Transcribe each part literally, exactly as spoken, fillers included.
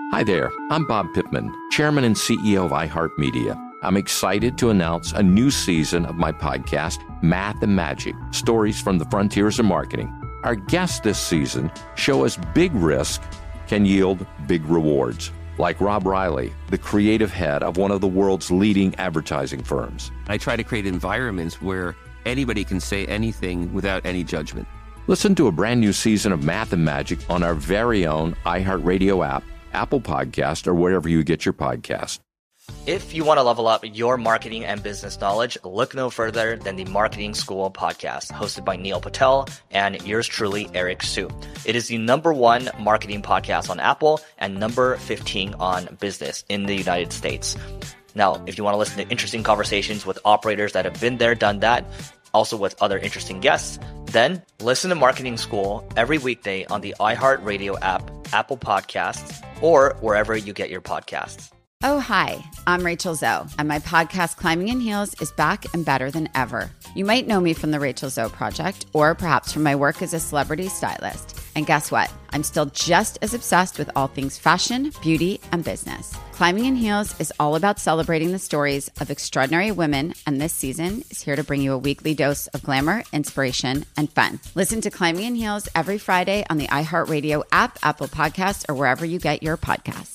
Hi there, I'm Bob Pittman, Chairman and C E O of iHeartMedia. I'm excited to announce a new season of my podcast, Math and Magic, Stories from the Frontiers of Marketing. Our guests this season show us big risk can yield big rewards, like Rob Riley, the creative head of one of the world's leading advertising firms. I try to create environments where anybody can say anything without any judgment. Listen to a brand new season of Math and Magic on our very own iHeartRadio app, Apple Podcast, or wherever you get your podcast. If you want to level up your marketing and business knowledge, look no further than the Marketing School podcast, hosted by Neil Patel and yours truly, Eric Su. It is the number one marketing podcast on Apple and number fifteen on business in the United States. Now, if you want to listen to interesting conversations with operators that have been there, done that, also with other interesting guests, then listen to Marketing School every weekday on the iHeartRadio app, Apple Podcasts, or wherever you get your podcasts. Oh, hi, I'm Rachel Zoe, and my podcast, Climbing in Heels, is back and better than ever. You might know me from the Rachel Zoe Project, or perhaps from my work as a celebrity stylist. And guess what? I'm still just as obsessed with all things fashion, beauty, and business. Climbing in Heels is all about celebrating the stories of extraordinary women, and this season is here to bring you a weekly dose of glamour, inspiration, and fun. Listen to Climbing in Heels every Friday on the iHeartRadio app, Apple Podcasts, or wherever you get your podcasts.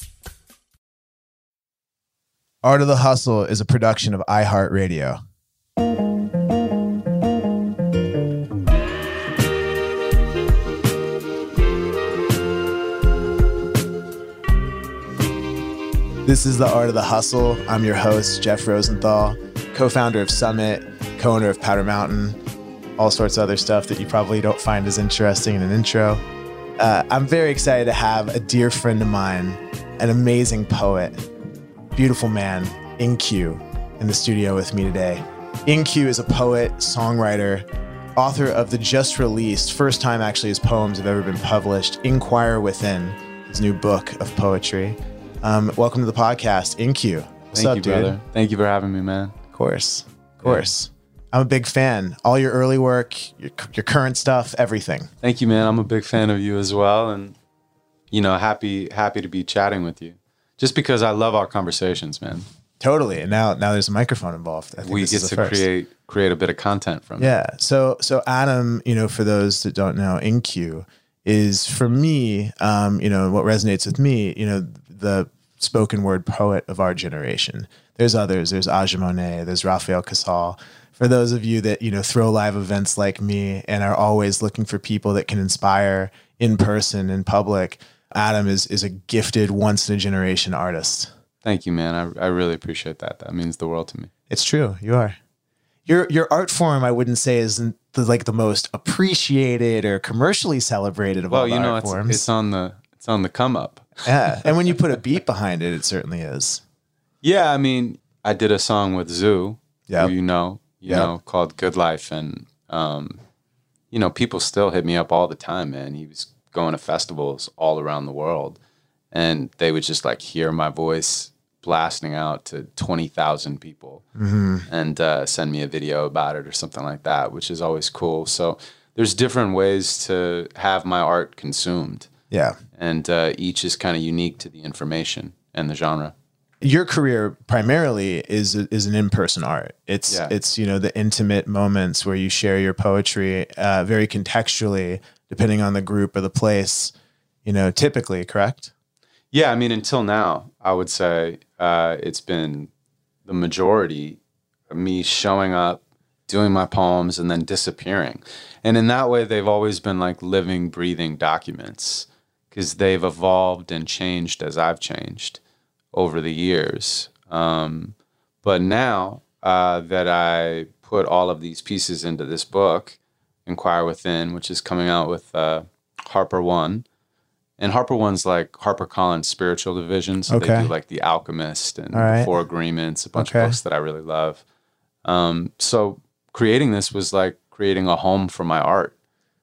Art of the Hustle is a production of iHeartRadio. This is the Art of the Hustle. I'm your host, Jeff Rosenthal, co-founder of Summit, co-owner of Powder Mountain, all sorts of other stuff that you probably don't find as interesting in an intro. Uh, I'm very excited to have a dear friend of mine, an amazing poet, beautiful man, In-Q, in the studio with me today. In-Q is a poet, songwriter, author of the just released, first time actually his poems have ever been published, Inquire Within, his new book of poetry. Um, welcome to the podcast, In-Q. What's Thank up, you, dude? brother. Thank you for having me, man. Of course, of course. Yeah. I'm a big fan. All your early work, your, your current stuff, everything. Thank you, man. I'm a big fan of you as well, and you know, happy happy to be chatting with you. Just because I love our conversations, man. Totally. And now now there's a microphone involved. I think we this get is to the first. create create a bit of content from yeah. it. Yeah. So so Adam, you know, for those that don't know, In-Q is for me, um, you know, what resonates with me, you know, the spoken word poet of our generation. There's others. There's Aja Monet. There's Rafael Casal. For those of you that, you know, throw live events like me and are always looking for people that can inspire in person, in public, Adam is is a gifted, once in a generation artist. Thank you, man. I I really appreciate that. That means the world to me. It's true. You are. Your your art form, I wouldn't say is the, like the most appreciated or commercially celebrated of well, all the you know, art it's, forms. it's on the it's on the come up. Yeah, and when you put a beat behind it, it certainly is. Yeah, I mean, I did a song with Zoo, Yep. who you know, you Yep. know, called Good Life, and um, you know, people still hit me up all the time, man. He was going to festivals all around the world, and they would just like hear my voice blasting out to twenty thousand people Mm-hmm. and uh, send me a video about it or something like that, which is always cool. So there's different ways to have my art consumed. Yeah. And uh, each is kind of unique to the information and the genre. Your career primarily is is an in-person art. It's Yeah. it's you know the intimate moments where you share your poetry uh, very contextually, depending on the group or the place. You know, typically, correct? Yeah, I mean, until now, I would say uh, it's been the majority of me showing up, doing my poems, and then disappearing. And in that way, they've always been like living, breathing documents because they've evolved and changed as I've changed over the years. Um, but now uh, that I put all of these pieces into this book, Inquire Within, which is coming out with uh, Harper One, and Harper One's like HarperCollins spiritual division. So Okay. they do like The Alchemist and All right. The Four Agreements, a bunch Okay. of books that I really love. Um, so creating this was like creating a home for my art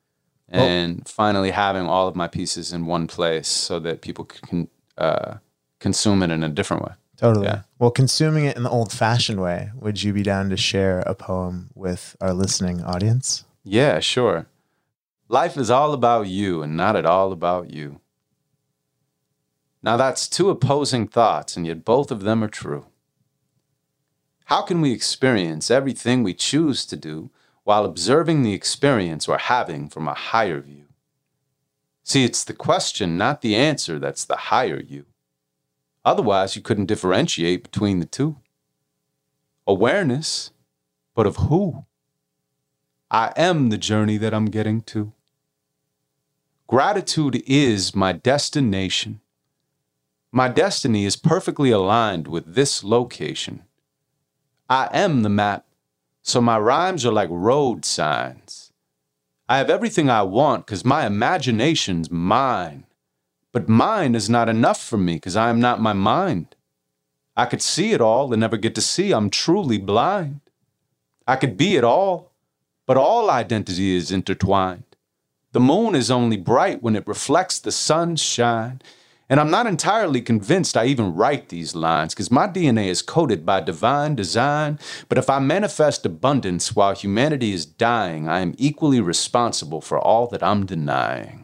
and finally having all of my pieces in one place so that people can uh, consume it in a different way. Totally. Yeah. Well, consuming it in the old-fashioned way, would you be down to share a poem with our listening audience? Yeah, sure. Life is all about you and not at all about you. Now that's two opposing thoughts, and yet both of them are true. How can we experience everything we choose to do while observing the experience we're having from a higher view? See, it's the question, not the answer, that's the higher you. Otherwise, you couldn't differentiate between the two. Awareness, but of who? I am the journey that I'm getting to. Gratitude is my destination. My destiny is perfectly aligned with this location. I am the map, so my rhymes are like road signs. I have everything I want because my imagination's mine. But mine is not enough for me because I am not my mind. I could see it all and never get to see I'm truly blind. I could be it all, but all identity is intertwined. The moon is only bright when it reflects the sun's shine. And I'm not entirely convinced I even write these lines because my D N A is coded by divine design. But if I manifest abundance while humanity is dying, I am equally responsible for all that I'm denying.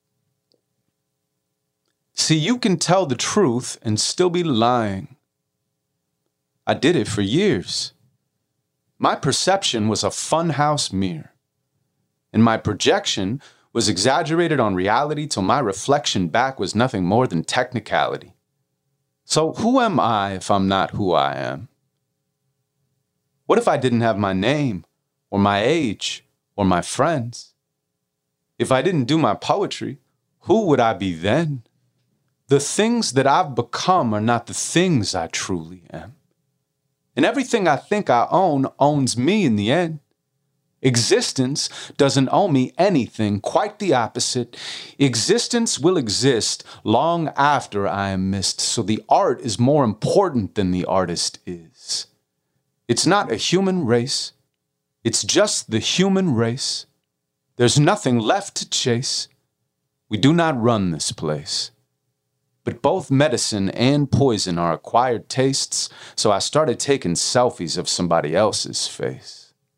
See, you can tell the truth and still be lying. I did it for years. My perception was a funhouse mirror, and my projection was exaggerated on reality till my reflection back was nothing more than technicality. So who am I if I'm not who I am? What if I didn't have my name, or my age, or my friends? If I didn't do my poetry, who would I be then? The things that I've become are not the things I truly am. And everything I think I own owns me in the end. Existence doesn't owe me anything, quite the opposite. Existence will exist long after I am missed, so the art is more important than the artist is. It's not a human race. It's just the human race. There's nothing left to chase. We do not run this place. But both medicine and poison are acquired tastes, so I started taking selfies of somebody else's face.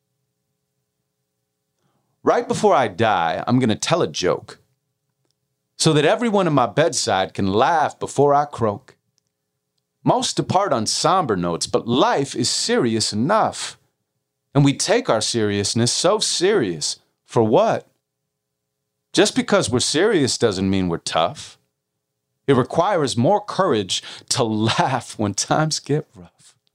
Right before I die, I'm going to tell a joke so that everyone at my bedside can laugh before I croak. Most depart on somber notes, but life is serious enough. And we take our seriousness so serious. For what? Just because we're serious doesn't mean we're tough. It requires more courage to laugh when times get rough.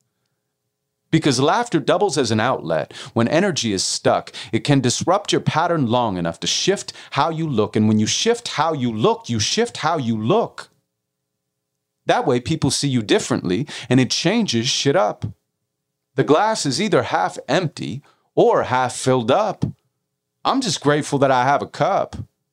Because laughter doubles as an outlet. When energy is stuck, it can disrupt your pattern long enough to shift how you look. And when you shift how you look, you shift how you look. That way people see you differently and it changes shit up. The glass is either half empty or half filled up. I'm just grateful that I have a cup.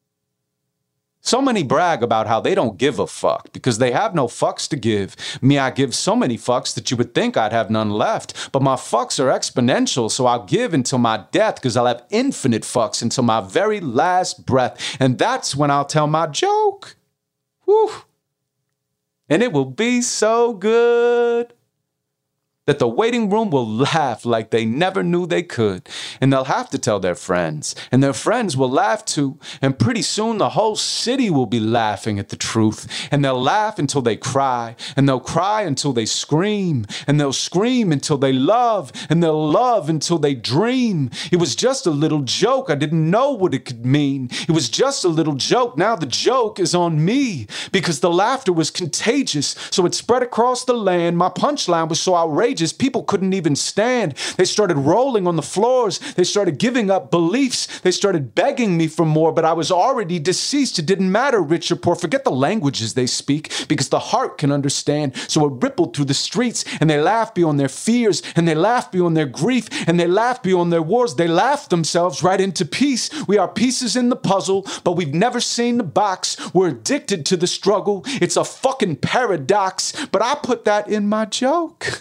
So many brag about how they don't give a fuck because they have no fucks to give. Me, I give so many fucks that you would think I'd have none left. But my fucks are exponential, so I'll give until my death because I'll have infinite fucks until my very last breath. And that's when I'll tell my joke. Whew. And it will be so good that the waiting room will laugh like they never knew they could. And they'll have to tell their friends. And their friends will laugh too. And pretty soon the whole city will be laughing at the truth. And they'll laugh until they cry. And they'll cry until they scream. And they'll scream until they love. And they'll love until they dream. It was just a little joke. I didn't know what it could mean. It was just a little joke. Now the joke is on me. Because the laughter was contagious. So it spread across the land. My punchline was so outrageous. People couldn't even stand. They started rolling on the floors. They started giving up beliefs. They started begging me for more, but I was already deceased. It didn't matter, rich or poor. Forget the languages they speak, because the heart can understand. So it rippled through the streets, and they laughed beyond their fears, and they laughed beyond their grief, and they laughed beyond their wars. They laughed themselves right into peace. We are pieces in the puzzle, but we've never seen the box. We're addicted to the struggle. It's a fucking paradox, but I put that in my joke.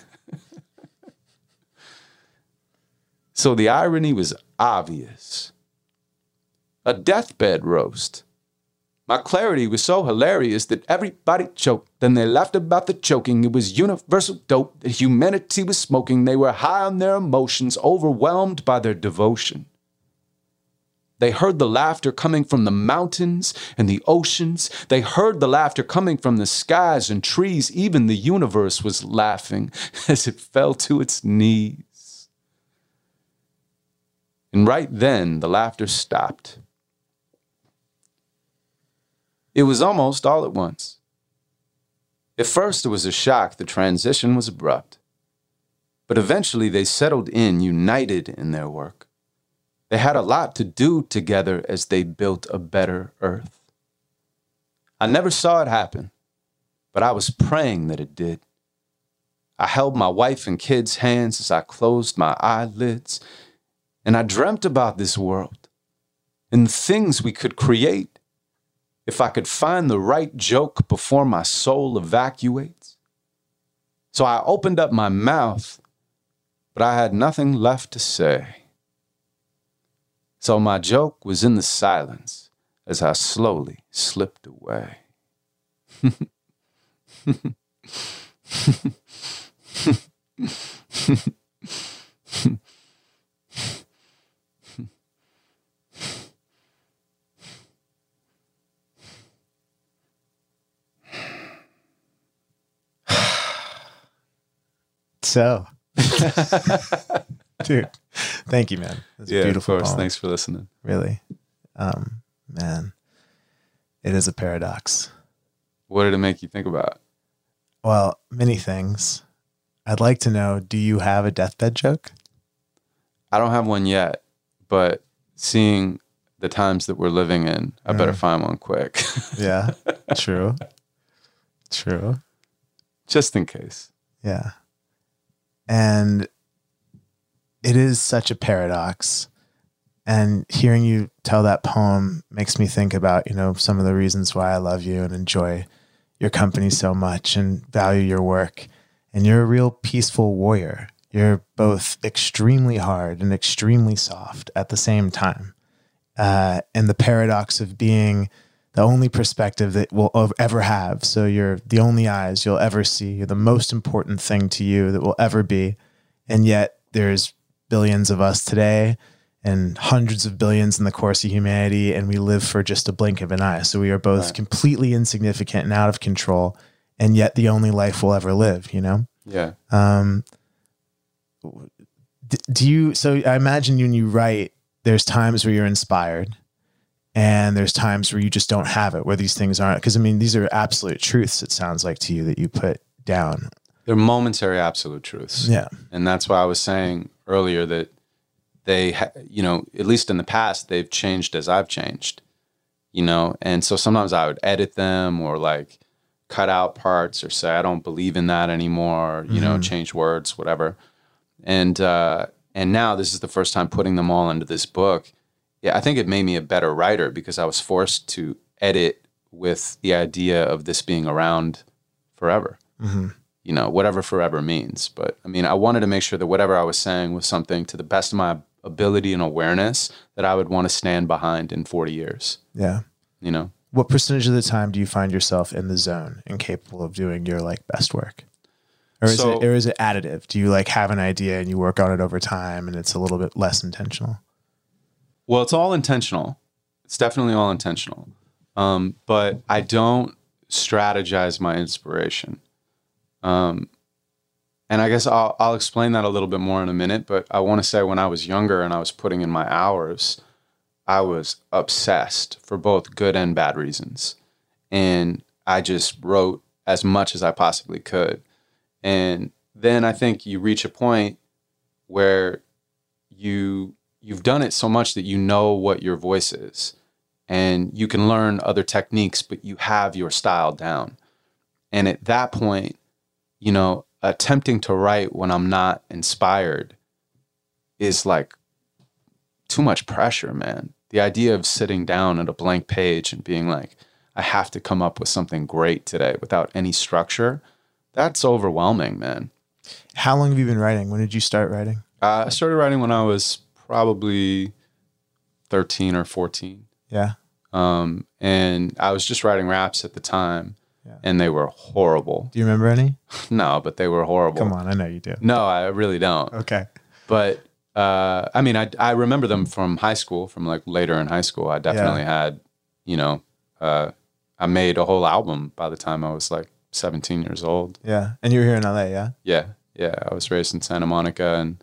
So the irony was obvious. A deathbed roast. My clarity was so hilarious that everybody choked. Then they laughed about the choking. It was universal dope that humanity was smoking. They were high on their emotions, overwhelmed by their devotion. They heard the laughter coming from the mountains and the oceans. They heard the laughter coming from the skies and trees. Even the universe was laughing as it fell to its knees. And right then, the laughter stopped. It was almost all at once. At first, it was a shock. The transition was abrupt. But eventually, they settled in, united in their work. They had a lot to do together as they built a better earth. I never saw it happen, but I was praying that it did. I held my wife and kids' hands as I closed my eyelids, and I dreamt about this world and the things we could create if I could find the right joke before my soul evacuates. So I opened up my mouth, but I had nothing left to say. So my joke was in the silence as I slowly slipped away. So, dude, thank you, man. That's yeah, a beautiful of course. poem. Thanks for listening. Really. Um, man, it is a paradox. What did it make you think about? Well, many things. I'd like to know, do you have a deathbed joke? I don't have one yet, but seeing the times that we're living in, I better Mm. find one quick. Yeah, true. True. Just in case. Yeah. And it is such a paradox. And hearing you tell that poem makes me think about, you know, some of the reasons why I love you and enjoy your company so much and value your work. And you're a real peaceful warrior. You're both extremely hard and extremely soft at the same time. Uh, and the paradox of being the only perspective that we'll ever have. So you're the only eyes you'll ever see. You're the most important thing to you that will ever be. And yet there's billions of us today and hundreds of billions in the course of humanity. And we live for just a blink of an eye. So we are both Right. completely insignificant and out of control. And yet the only life we'll ever live, you know? Yeah. Um, d- do you, so I imagine when you write, there's times where you're inspired and there's times where you just don't have it, where these things aren't, because I mean, these are absolute truths. It sounds like to you that you put down. They're momentary absolute truths. Yeah. And that's why I was saying earlier that they, ha- you know, at least in the past, they've changed as I've changed, you know? And so sometimes I would edit them or like cut out parts or say, I don't believe in that anymore, you know, Mhm. change words, whatever. And, uh, and now this is the first time putting them all into this book. Yeah, I think it made me a better writer because I was forced to edit with the idea of this being around forever. Mm-hmm. You know, whatever forever means. But I mean, I wanted to make sure that whatever I was saying was something to the best of my ability and awareness that I would want to stand behind in forty years, Yeah. you know? What percentage of the time do you find yourself in the zone and capable of doing your like best work? Or is So- it, or is it additive? Do you like have an idea and you work on it over time and it's a little bit less intentional? Well, it's all intentional. It's definitely all intentional. Um, but I don't strategize my inspiration. Um, and I guess I'll, I'll explain that a little bit more in a minute, but I want to say when I was younger and I was putting in my hours, I was obsessed for both good and bad reasons. And I just wrote as much as I possibly could. And then I think you reach a point where you, you've done it so much that you know what your voice is and you can learn other techniques, but you have your style down. And at that point, you know, attempting to write when I'm not inspired is like too much pressure, man. The idea of sitting down at a blank page and being like, I have to come up with something great today without any structure, that's overwhelming, man. How long have you been writing? When did you start writing? Uh, I started writing when I was probably thirteen or fourteen. Yeah. Um, and I was just writing raps at the time, Yeah. and they were horrible. Do you remember any? No, but they were horrible. Come on. I know you do. No, I really don't. Okay. But uh, I mean, I, I remember them from high school, from like later in high school. I definitely yeah. had, you know, uh, I made a whole album by the time I was like seventeen years old. Yeah. And you were here in L A, yeah? Yeah. Yeah. I was raised in Santa Monica, and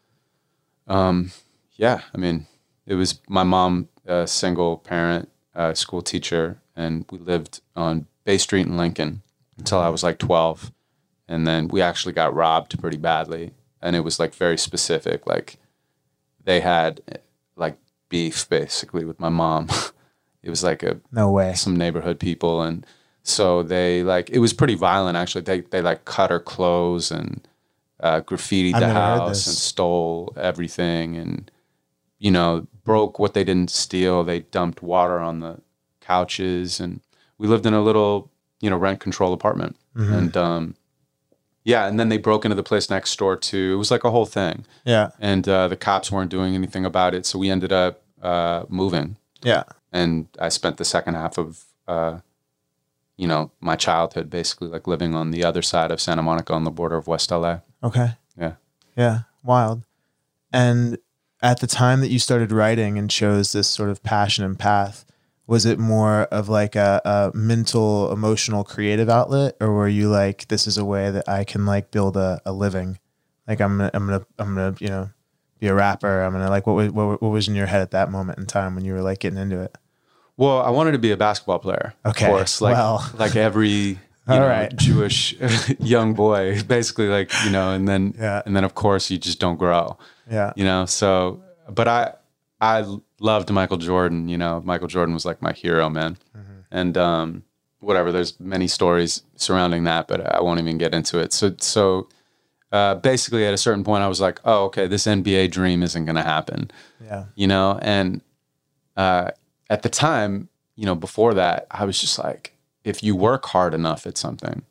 um, yeah, I mean, it was my mom, a single parent, uh, school teacher, and we lived on Bay Street in Lincoln until I was like twelve. And then we actually got robbed pretty badly. And it was like very specific. Like they had like beef basically with my mom. It was like a no way some neighborhood people, and so they like it was pretty violent actually. They they like cut her clothes and uh, graffitied I've the never heard house this. and stole everything, and you know broke what they didn't steal. They dumped water on the couches, and we lived in a little you know rent control apartment, Mm-hmm. and um, yeah, and then they broke into the place next door too. It was like a whole thing. Yeah. And uh, the cops weren't doing anything about it, so we ended up uh, moving. Yeah. And I spent the second half of, uh, you know, my childhood basically like living on the other side of Santa Monica on the border of West L A. Okay. Yeah. Yeah. Wild. And at the time that you started writing and chose this sort of passion and path, was it more of like a, a mental, emotional, creative outlet, or were you like, this is a way that I can like build a, a living? Like I'm gonna, I'm gonna, I'm gonna, you know, be a rapper. I'm gonna like, what was, what, what was in your head at that moment in time when you were like getting into it? Well, I wanted to be a basketball player. Okay. Of course, like well. like every you All know, right. Jewish young boy, basically, like you know, and then Yeah. and then of course you just don't grow. Yeah. You know, so but I I loved Michael Jordan. You know, Michael Jordan was like my hero, man. Mm-hmm. And um, whatever. There's many stories surrounding that, but I won't even get into it. So so. Uh, basically, at a certain point, I was like, "Oh, okay, this N B A dream isn't going to happen." Yeah, you know. And uh, at the time, you know, before that, I was just like, if you work hard enough at something,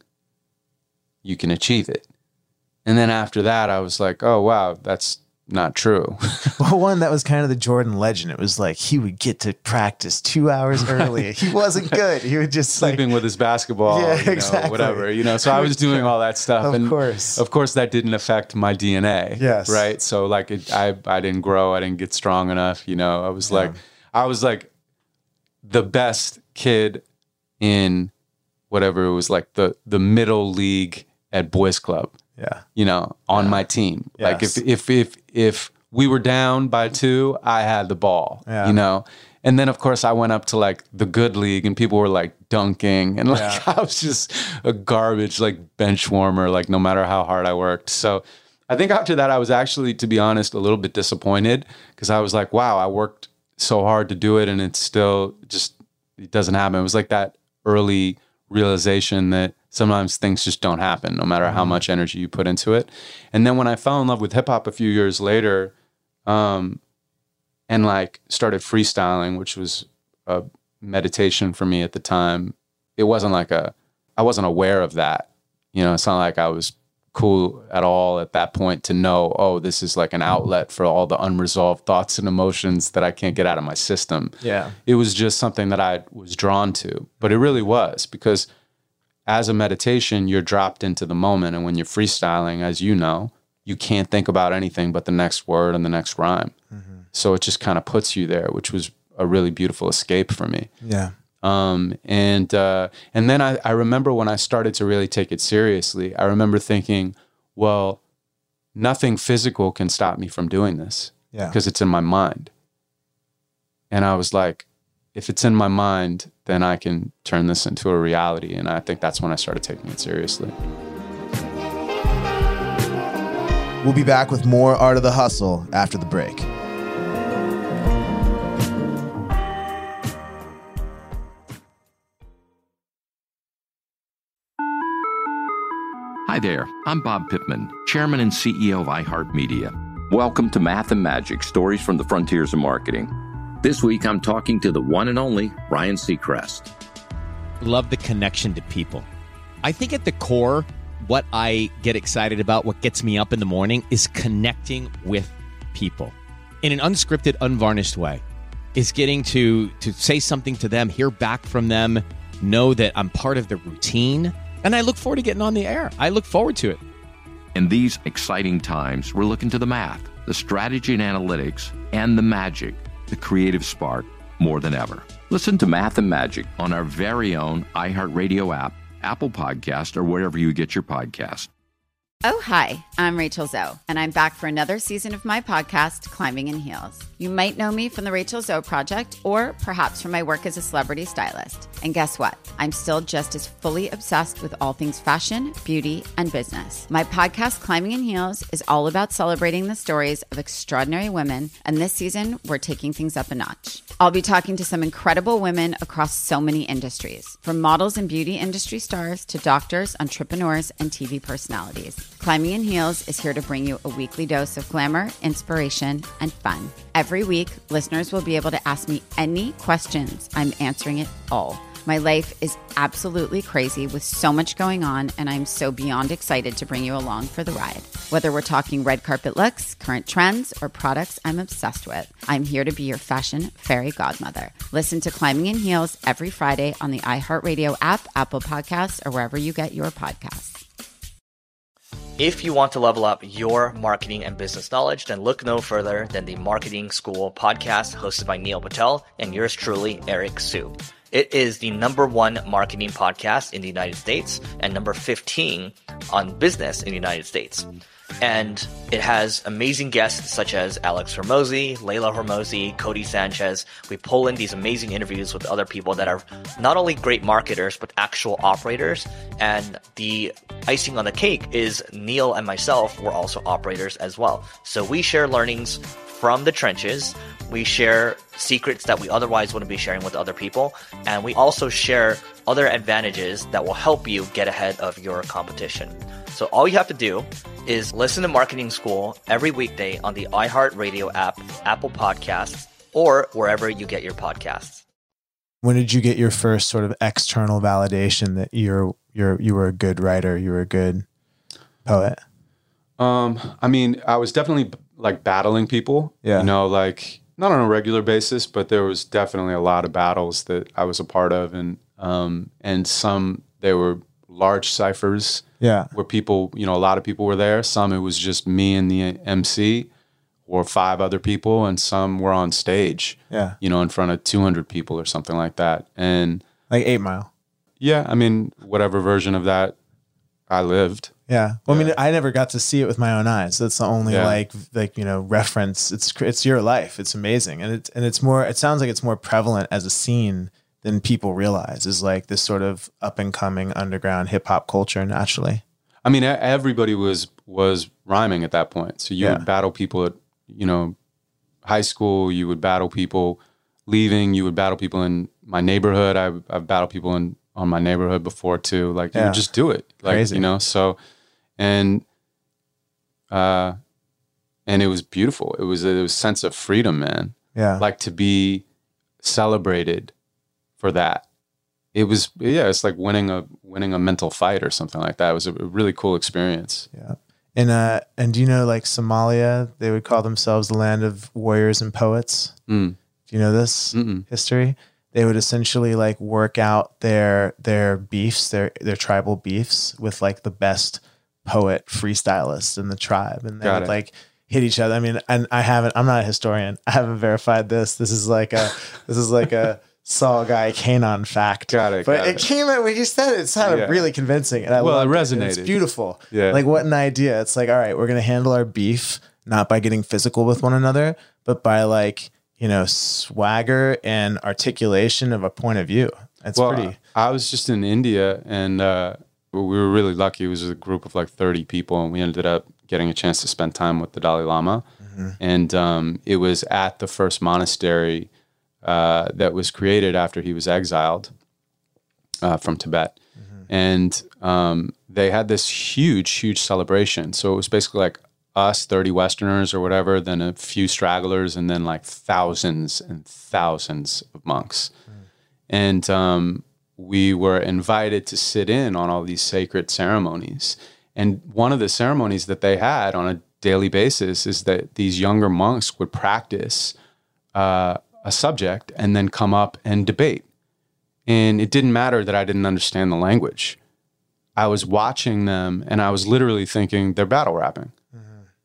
you can achieve it. And then after that, I was like, "Oh, wow, that's not true." well, one, that was kind of the Jordan legend. It was like he would get to practice two hours early. He wasn't good. He would just sleeping like, with his basketball, yeah, you know, exactly. whatever, you know. So I was doing all that stuff, of and course, of course, that didn't affect my D N A. Yes, right. So like, it, I I didn't grow. I didn't get strong enough. You know, I was yeah. like, I was like the best kid in whatever it was, like the the middle league at boys club. Yeah. You know, on yeah. my team. Yes. Like if if if if we were down by two, I had the ball. Yeah. You know? And then of course I went up to like the good league and people were like dunking and like yeah. I was just a garbage like bench warmer, like no matter how hard I worked. So I think after that I was actually, to be honest, a little bit disappointed because I was like, wow, I worked so hard to do it and it's still just it doesn't happen. It was like that early realization that sometimes things just don't happen no matter how much energy you put into it. And then when I fell in love with hip hop a few years later, um, and like started freestyling, which was a meditation for me at the time, it wasn't like a, I wasn't aware of that. You know, it's not like I was cool at all at that point to know, oh, this is like an outlet for all the unresolved thoughts and emotions that I can't get out of my system. Yeah. It was just something that I was drawn to, but it really was because as a meditation, you're dropped into the moment. And when you're freestyling, as you know, you can't think about anything but the next word and the next rhyme. Mm-hmm. So it just kind of puts you there, which was a really beautiful escape for me. Yeah. Um, and uh, and then I, I remember when I started to really take it seriously, I remember thinking, well, nothing physical can stop me from doing this yeah. because it's in my mind. And I was like, if it's in my mind, then I can turn this into a reality. And I think that's when I started taking it seriously. We'll be back with more Art of the Hustle after the break. Hi there, I'm Bob Pittman, Chairman and C E O of iHeartMedia. Welcome to Math and Magic, Stories from the Frontiers of Marketing. This week, I'm talking to the one and only Ryan Seacrest. Love the connection to people. I think at the core, what I get excited about, what gets me up in the morning, is connecting with people in an unscripted, unvarnished way. Is getting to to say something to them, hear back from them, know that I'm part of the routine, and I look forward to getting on the air. I look forward to it. In these exciting times, we're looking to the math, the strategy and analytics, and the magic, the creative spark, more than ever. Listen to Math and Magic on our very own iHeartRadio app, Apple Podcast, or wherever you get your podcast. Oh, hi, I'm Rachel Zoe, and I'm back for another season of my podcast, Climbing in Heels. You might know me from the Rachel Zoe Project, or perhaps from my work as a celebrity stylist. And guess what? I'm still just as fully obsessed with all things fashion, beauty, and business. My podcast, Climbing in Heels, is all about celebrating the stories of extraordinary women, and this season, we're taking things up a notch. I'll be talking to some incredible women across so many industries, from models and beauty industry stars to doctors, entrepreneurs, and T V personalities. Climbing in Heels is here to bring you a weekly dose of glamour, inspiration, and fun. Every week, listeners will be able to ask me any questions. I'm answering it all. My life is absolutely crazy with so much going on, and I'm so beyond excited to bring you along for the ride. Whether we're talking red carpet looks, current trends, or products I'm obsessed with, I'm here to be your fashion fairy godmother. Listen to Climbing in Heels every Friday on the iHeartRadio app, Apple Podcasts, or wherever you get your podcasts. If you want to level up your marketing and business knowledge, then look no further than the Marketing School podcast hosted by Neil Patel and yours truly, Eric Siu. It is the number one marketing podcast in the United States and number fifteen on business in the United States. And it has amazing guests such as Alex Hormozi, Layla Hormozi, Cody Sanchez. We pull in these amazing interviews with other people that are not only great marketers, but actual operators. And the icing on the cake is Neil and myself were also operators as well. So we share learnings from the trenches. We share secrets that we otherwise wouldn't be sharing with other people. And we also share other advantages that will help you get ahead of your competition. So all you have to do is listen to Marketing School every weekday on the iHeartRadio app, Apple Podcasts, or wherever you get your podcasts. When did you get your first sort of external validation that you're you're you were a good writer, you were a good poet? Um, I mean, I was definitely like battling people, yeah. you know, like not on a regular basis, but there was definitely a lot of battles that I was a part of. And, um, and some, they were large ciphers, yeah, where people, you know, a lot of people were there. Some, it was just me and the M C or five other people. And some were on stage, yeah, you know, in front of two hundred people or something like that. And like Eight Mile. Yeah. I mean, whatever version of that I lived. Yeah. Well, yeah. I mean, I never got to see it with my own eyes. That's the only yeah. like, like, you know, reference. It's, it's your life. It's amazing. And it's, and it's more, it sounds like it's more prevalent as a scene than people realize, is like this sort of up and coming underground hip hop culture naturally. I mean, everybody was, was rhyming at that point. So you yeah. would battle people at, you know, high school, you would battle people leaving, you would battle people in my neighborhood. I've, I've battled people in, on my neighborhood before too. Like you yeah. would just do it. Like, Crazy. You know, so, and, uh, and it was beautiful. It was, it was a sense of freedom, man. Yeah. Like to be celebrated for that. It was, yeah, it's like winning a, winning a mental fight or something like that. It was a really cool experience. Yeah. And, uh, and do you know, like Somalia, they would call themselves the land of warriors and poets. Mm. Do you know this Mm-mm. history? They would essentially like work out their, their beefs, their, their tribal beefs with like the best poet freestylists in the tribe. And they Got would it. like hit each other. I mean, and I haven't, I'm not a historian. I haven't verified this. This is like a, this is like a Saul Guy Kanon fact. Got it. But got it, it came out when you said it, it sounded Yeah. really convincing. And I Well, it loved resonated. It's beautiful. Yeah. Like what an idea. It's like, all right, we're going to handle our beef, not by getting physical with one another, but by like, you know, swagger and articulation of a point of view. That's well, pretty. I was just in India and uh, we were really lucky. It was a group of like thirty people and we ended up getting a chance to spend time with the Dalai Lama. Mm-hmm. And um, it was at the first monastery uh, that was created after he was exiled uh, from Tibet. Mm-hmm. And um, they had this huge, huge celebration. So it was basically like us, thirty Westerners or whatever, then a few stragglers, and then like thousands and thousands of monks. Mm. And um, we were invited to sit in on all these sacred ceremonies. And one of the ceremonies that they had on a daily basis is that these younger monks would practice uh, a subject and then come up and debate. And it didn't matter that I didn't understand the language. I was watching them and I was literally thinking they're battle rapping.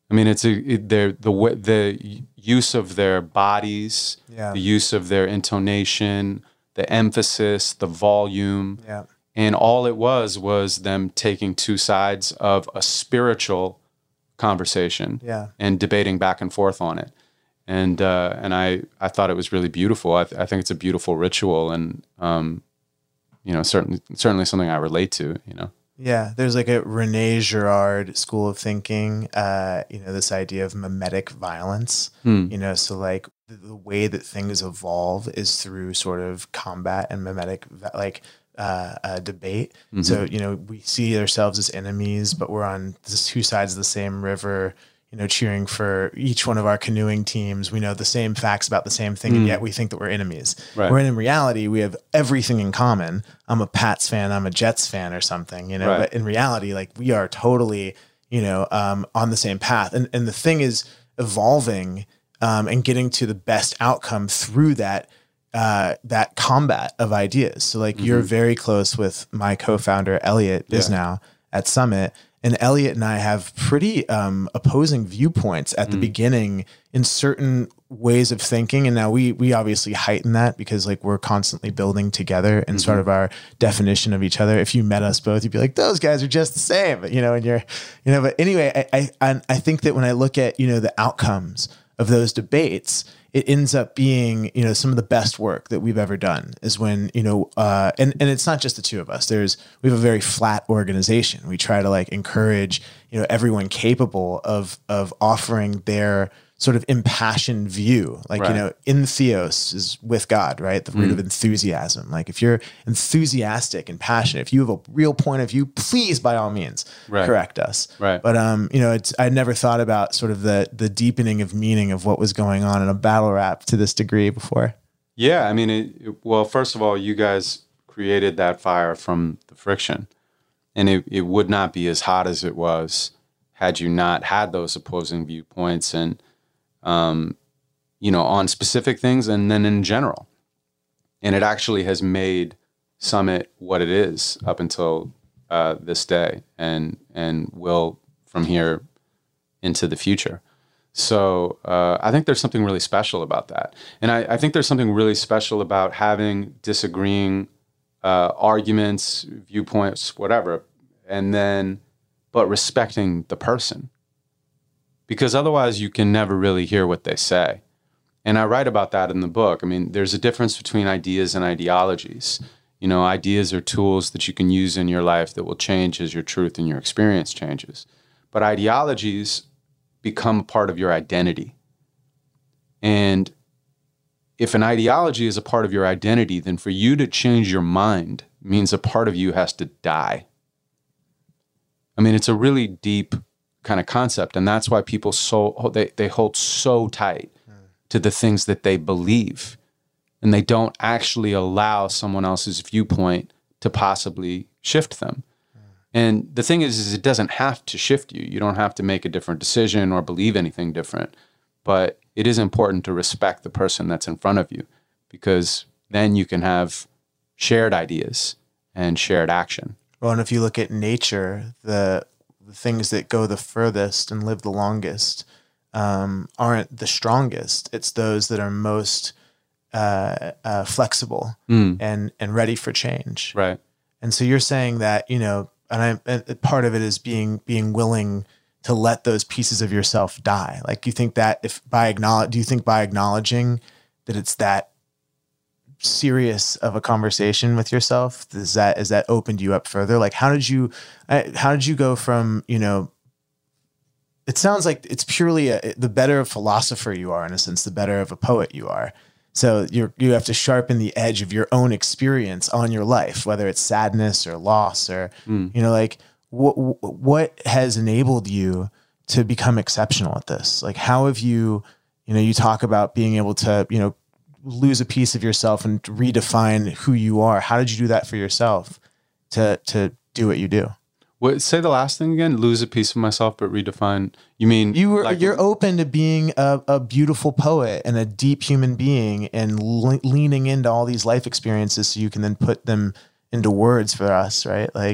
I mean, it's a it, their the way, the use of their bodies, Yeah. the use of their intonation, the emphasis, the volume, Yeah. and all it was was them taking two sides of a spiritual conversation Yeah. and debating back and forth on it. And uh, and I I thought it was really beautiful. I, th- I think it's a beautiful ritual, and um, you know, certainly certainly something I relate to. You know. Yeah, there's like a Rene Girard school of thinking, uh, you know, this idea of mimetic violence, Hmm. you know, so like the, the way that things evolve is through sort of combat and mimetic, vi- like uh, uh, debate. Mm-hmm. So, you know, we see ourselves as enemies, but we're on the two sides of the same river, you know, cheering for each one of our canoeing teams. We know the same facts about the same thing, and yet we think that we're enemies. Right. Where in reality, we have everything in common. I'm a Pats fan, I'm a Jets fan or something, you know, Right. but in reality, like we are totally, you know, um, on the same path. And, and the thing is evolving um, and getting to the best outcome through that, uh, that combat of ideas. So like you're very close with my co-founder, Elliot Bisnow at Summit. And Elliot and I have pretty um, opposing viewpoints at the beginning in certain ways of thinking. And now we we obviously heighten that because like we're constantly building together and sort of our definition of each other. If you met us both, you'd be like, those guys are just the same, you know, and you're, you know, but anyway, I, I, I think that when I look at, you know, the outcomes of those debates, it ends up being, you know, some of the best work that we've ever done is when, you know, uh, and, and it's not just the two of us. There's, we have a very flat organization. We try to like encourage, you know, everyone capable of, of offering their sort of impassioned view. Like, Right. you know, in theos is with God, right? The root of enthusiasm. Like if you're enthusiastic and passionate, if you have a real point of view, please, by all means, Right. correct us. Right. But, um, you know, it's, I never thought about sort of the, the deepening of meaning of what was going on in a battle rap to this degree before. Yeah, I mean, it, it- well, first of all, you guys created that fire from the friction, and it, it would not be as hot as it was had you not had those opposing viewpoints and, um, you know, on specific things and then in general. And it actually has made Summit what it is up until uh, this day, and and will from here into the future. So uh, I think there's something really special about that. And I, I think there's something really special about having disagreeing uh, arguments, viewpoints, whatever, and then, but respecting the person. Because otherwise you can never really hear what they say. And I write about that in the book. I mean, there's a difference between ideas and ideologies. You know, ideas are tools that you can use in your life that will change as your truth and your experience changes. But ideologies become a part of your identity. And if an ideology is a part of your identity, then for you to change your mind means a part of you has to die. I mean, it's a really deep kind of concept, and that's why people so they, they hold so tight to the things that they believe, and they don't actually allow someone else's viewpoint to possibly shift them. And the thing is, is it doesn't have to shift you. You don't have to make a different decision or believe anything different. But it is important to respect the person that's in front of you, because then you can have shared ideas and shared action. Well, and if you look at nature, the, the things that go the furthest and live the longest um, aren't the strongest. It's those that are most uh, uh, flexible Mm. and and ready for change. Right. And so you're saying that, you know, and I and part of it is being being willing to let those pieces of yourself die. Like, you think that if by acknowledge, do you think by acknowledging that it's that serious of a conversation with yourself, does that, is that opened you up further? Like, how did you, I- how did you go from, you know, it sounds like it's purely a, the better a philosopher you are, in a sense, the better of a poet you are. So you're, you have to sharpen the edge of your own experience on your life, whether it's sadness or loss or, Mm. you know, like what, what has enabled you to become exceptional at this? Like, how have you, you know, you talk about being able to, you know, lose a piece of yourself and redefine who you are. How did you do that for yourself to, to do what you do? What, say the last thing again. Lose a piece of myself, but redefine. You mean You were, like- you're open to being a, a beautiful poet and a deep human being and le- leaning into all these life experiences so you can then put them into words for us, right? Like,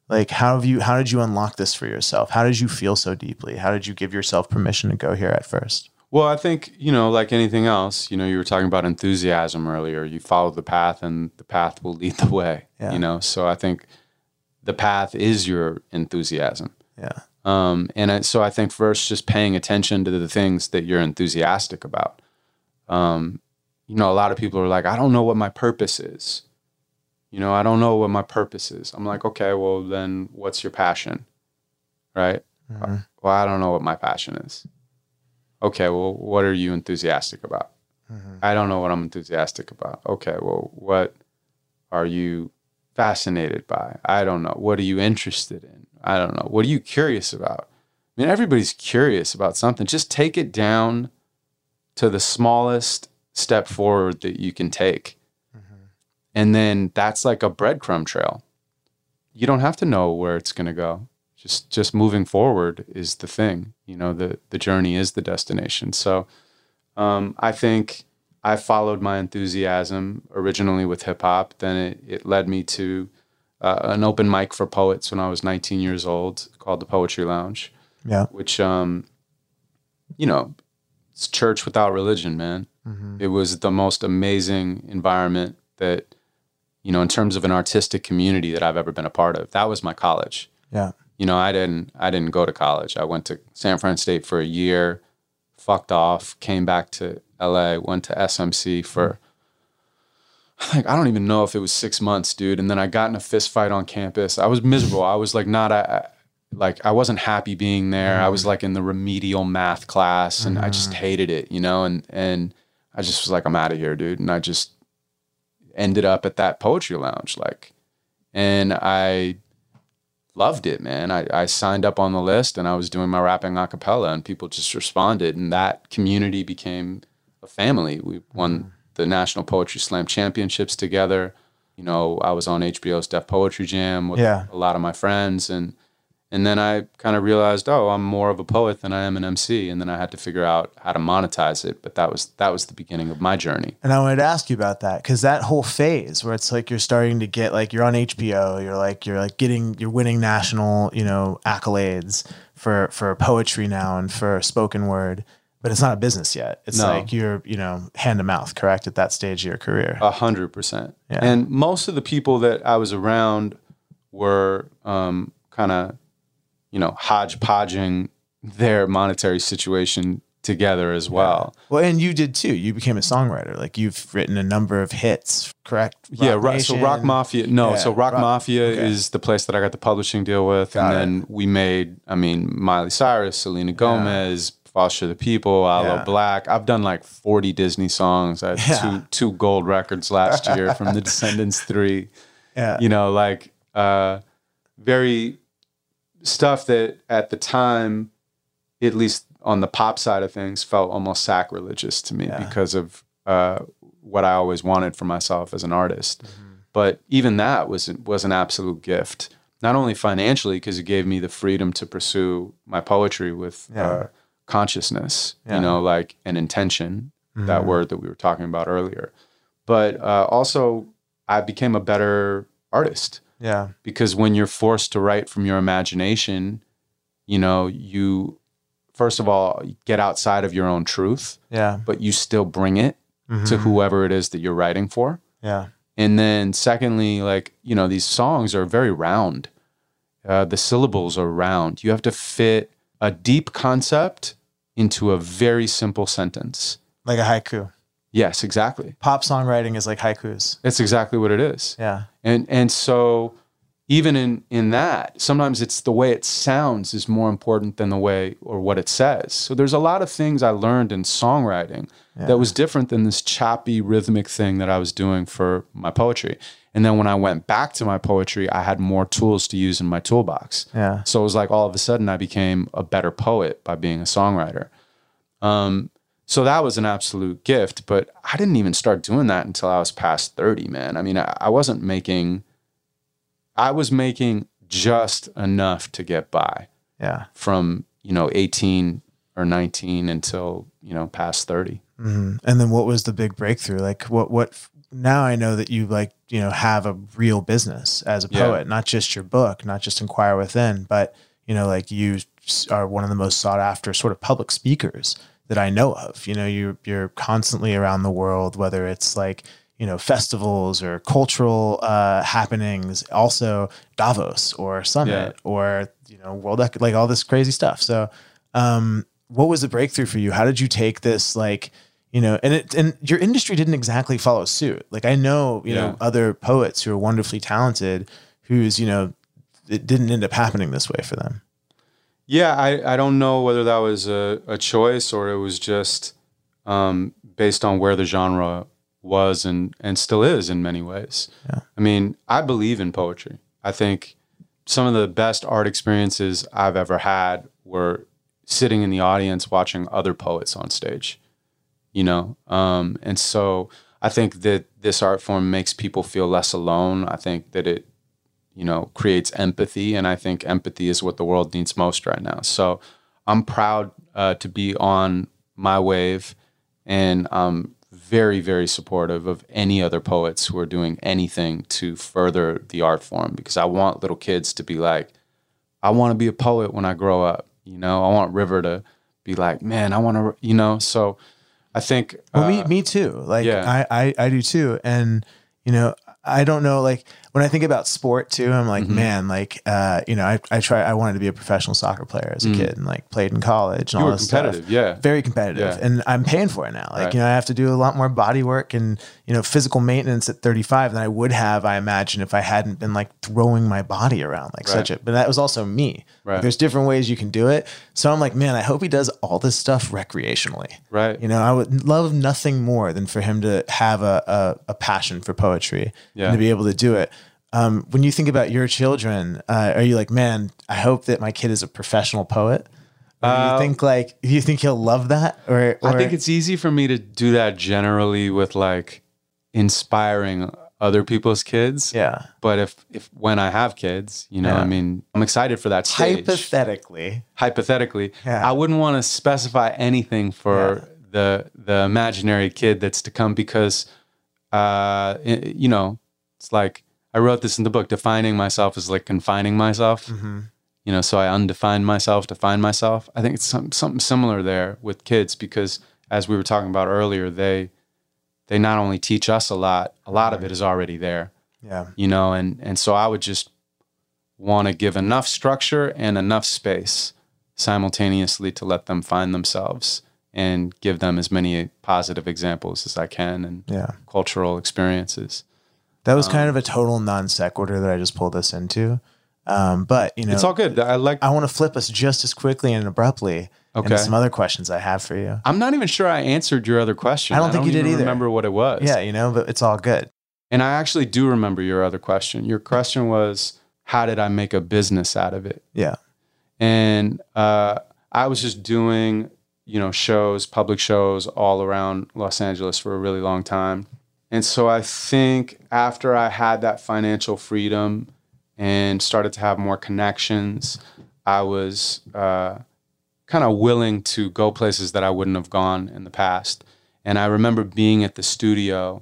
Like, how have you, how did you unlock this for yourself? How did you feel so deeply? How did you give yourself permission to go here at first? Well, I think, you know, like anything else, you know, you were talking about enthusiasm earlier. You follow the path and the path will lead the way, yeah. you know? So I think the path is your enthusiasm. Yeah. Um, and I, so I think first just paying attention to the things that you're enthusiastic about. Um, you know, a lot of people are like, I don't know what my purpose is. You know, I don't know what my purpose is. I'm like, okay, well then what's your passion? Right? Mm-hmm. Well, I don't know what my passion is. Okay, well, what are you enthusiastic about? Mm-hmm. I don't know what I'm enthusiastic about. Okay, well, what are you fascinated by? I don't know. What are you interested in? I don't know. What are you curious about? I mean, everybody's curious about something. Just take it down to the smallest step forward that you can take. Mm-hmm. And then that's like a breadcrumb trail. You don't have to know where it's going to go. Just just moving forward is the thing. You know, the, the journey is the destination. So um, I think I followed my enthusiasm originally with hip hop. Then it, it led me to uh, an open mic for poets when I was nineteen years old called the Poetry Lounge. Yeah. Which, um, you know, it's church without religion, man. Mm-hmm. It was the most amazing environment that, you know, in terms of an artistic community that I've ever been a part of. That was my college. Yeah. You know, I didn't I didn't go to college. I went to San Fran State for a year, fucked off, came back to L A, went to S M C for, like, I don't even know if it was six months, dude. And then I got in a fist fight on campus. I was miserable. I was like not, I, like, I wasn't happy being there. I was like in the remedial math class and mm-hmm. I just hated it, you know? And, and I just was like, I'm out of here, dude. And I just ended up at that Poetry Lounge, like, and I loved it, man. I, I signed up on the list and I was doing my rapping a cappella and people just responded. And that community became a family. We won the National Poetry Slam Championships together. You know, I was on H B O's Def Poetry Jam with yeah. a lot of my friends. And and then I kind of realized, oh, I'm more of a poet than I am an M C. And then I had to figure out how to monetize it. But that was that was the beginning of my journey. And I wanted to ask you about that, because that whole phase where it's like you're starting to get, like, you're on H B O, you're like you're like getting you're winning national, you know, accolades for for poetry now and for spoken word, but it's not a business yet. It's no. like you're, you know, hand to mouth, correct, at that stage of your career. A hundred percent. And most of the people that I was around were um, kind of, you know, hodgepodging their monetary situation together as well. Yeah. Well, and you did too. You became a songwriter. Like, you've written a number of hits, correct? Rock yeah. Rock, so Rock Mafia. No. Yeah, so Rock, Rock Mafia okay. is the place that I got the publishing deal with. Got and then it. we made, I mean, Miley Cyrus, Selena Gomez, yeah. Foster the People, Aloe yeah. Black. I've done like forty Disney songs. I had yeah. two, two gold records last year from the Descendants three. Yeah. You know, like uh, very... stuff that at the time, at least on the pop side of things, felt almost sacrilegious to me yeah. because of uh, what I always wanted for myself as an artist. Mm-hmm. But even that was was an absolute gift, not only financially, because it gave me the freedom to pursue my poetry with yeah. uh, consciousness, yeah. you know, like an intention, mm-hmm. that word that we were talking about earlier. But uh, also, I became a better artist. Yeah. Because when you're forced to write from your imagination, you know, you, first of all, get outside of your own truth. Yeah. But you still bring it mm-hmm. to whoever it is that you're writing for. Yeah. And then secondly, like, you know, these songs are very round. Uh, the syllables are round. You have to fit a deep concept into a very simple sentence. Like a haiku. Yes, exactly. Pop songwriting is like haikus. That's exactly what it is. Yeah. And and so even in, in that, sometimes it's the way it sounds is more important than the way or what it says. So there's a lot of things I learned in songwriting yeah. that was different than this choppy rhythmic thing that I was doing for my poetry. And then when I went back to my poetry, I had more tools to use in my toolbox. Yeah. So it was like all of a sudden I became a better poet by being a songwriter. Um, So that was an absolute gift, but I didn't even start doing that until I was past thirty, man. I mean, I, I wasn't making, I was making just enough to get by. Yeah. From, you know, eighteen or nineteen until, you know, past thirty. Mm-hmm. And then what was the big breakthrough? Like what, what, now I know that you like, you know, have a real business as a Yeah. poet, not just your book, not just Inquire Within, but, you know, like you are one of the most sought after sort of public speakers that I know of. You know, you're, you're constantly around the world, whether it's like, you know, festivals or cultural uh, happenings, also Davos or Summit Yeah. or, you know, World Ec- like all this crazy stuff. So um, what was the breakthrough for you? How did you take this, like, you know, and it, and your industry didn't exactly follow suit. Like I know, you Yeah. know, other poets who are wonderfully talented whose, you know, it didn't end up happening this way for them. Yeah, I, I don't know whether that was a, a choice or it was just um, based on where the genre was and, and still is in many ways. Yeah. I mean, I believe in poetry. I think some of the best art experiences I've ever had were sitting in the audience watching other poets on stage, you know? Um, and so I think that this art form makes people feel less alone. I think that it, you know, creates empathy. And I think empathy is what the world needs most right now. So I'm proud uh, to be on my wave, and I'm very, very supportive of any other poets who are doing anything to further the art form, because I want little kids to be like, I want to be a poet when I grow up. You know, I want River to be like, man, I want to, you know, so I think. Well, uh, me, me too. Like yeah. I, I, I do too. And, you know, I don't know, like when I think about sport too, I'm like, Mm-hmm. man, like, uh, you know, I, I try, I wanted to be a professional soccer player as a Mm. kid and like played in college and You all were this competitive, stuff. yeah. Very competitive. Yeah. And I'm paying for it now. Like, Right. you know, I have to do a lot more body work and, you know, physical maintenance at thirty-five than I would have, I imagine, if I hadn't been like throwing my body around like such Right. a, but that was also me. Right. Like, there's different ways you can do it. So I'm like, man, I hope he does all this stuff recreationally. Right. You know, I would love nothing more than for him to have a, a, a passion for poetry Yeah. and to be able to do it. Um, when you think about your children, uh, are you like, man, I hope that my kid is a professional poet? Or do you Uh, think like, do you think he'll love that? Or, or I think it's easy for me to do that generally with like inspiring other people's kids. yeah. But if, if when I have kids, you know, Yeah. I mean, I'm excited for that stage. Hypothetically. Hypothetically, Yeah. I wouldn't want to specify anything for Yeah. the the imaginary kid that's to come, because, uh, it- you know, it's like I wrote this in the book. Defining myself is like confining myself. Mm-hmm. You know, so I undefined myself to find myself. I think it's some, something similar there with kids, because as we were talking about earlier, they they not only teach us a lot, a lot of it is already there, Yeah. you know, and, and so I would just want to give enough structure and enough space simultaneously to let them find themselves and give them as many positive examples as I can and Yeah. cultural experiences. That was kind of a total non sequitur that I just pulled us into. Um, but you know, It's all good. I like, I want to flip us just as quickly and abruptly into Okay. some other questions I have for you. I'm not even sure I answered your other question. I don't think you did even either. remember what it was. Yeah, you know, but it's all good. And I actually do remember your other question. Your question was, how did I make a business out of it? Yeah. And uh, I was just doing, you know, shows, public shows all around Los Angeles for a really long time. And so I think after I had that financial freedom and started to have more connections, I was uh, kind of willing to go places that I wouldn't have gone in the past. And I remember being at the studio,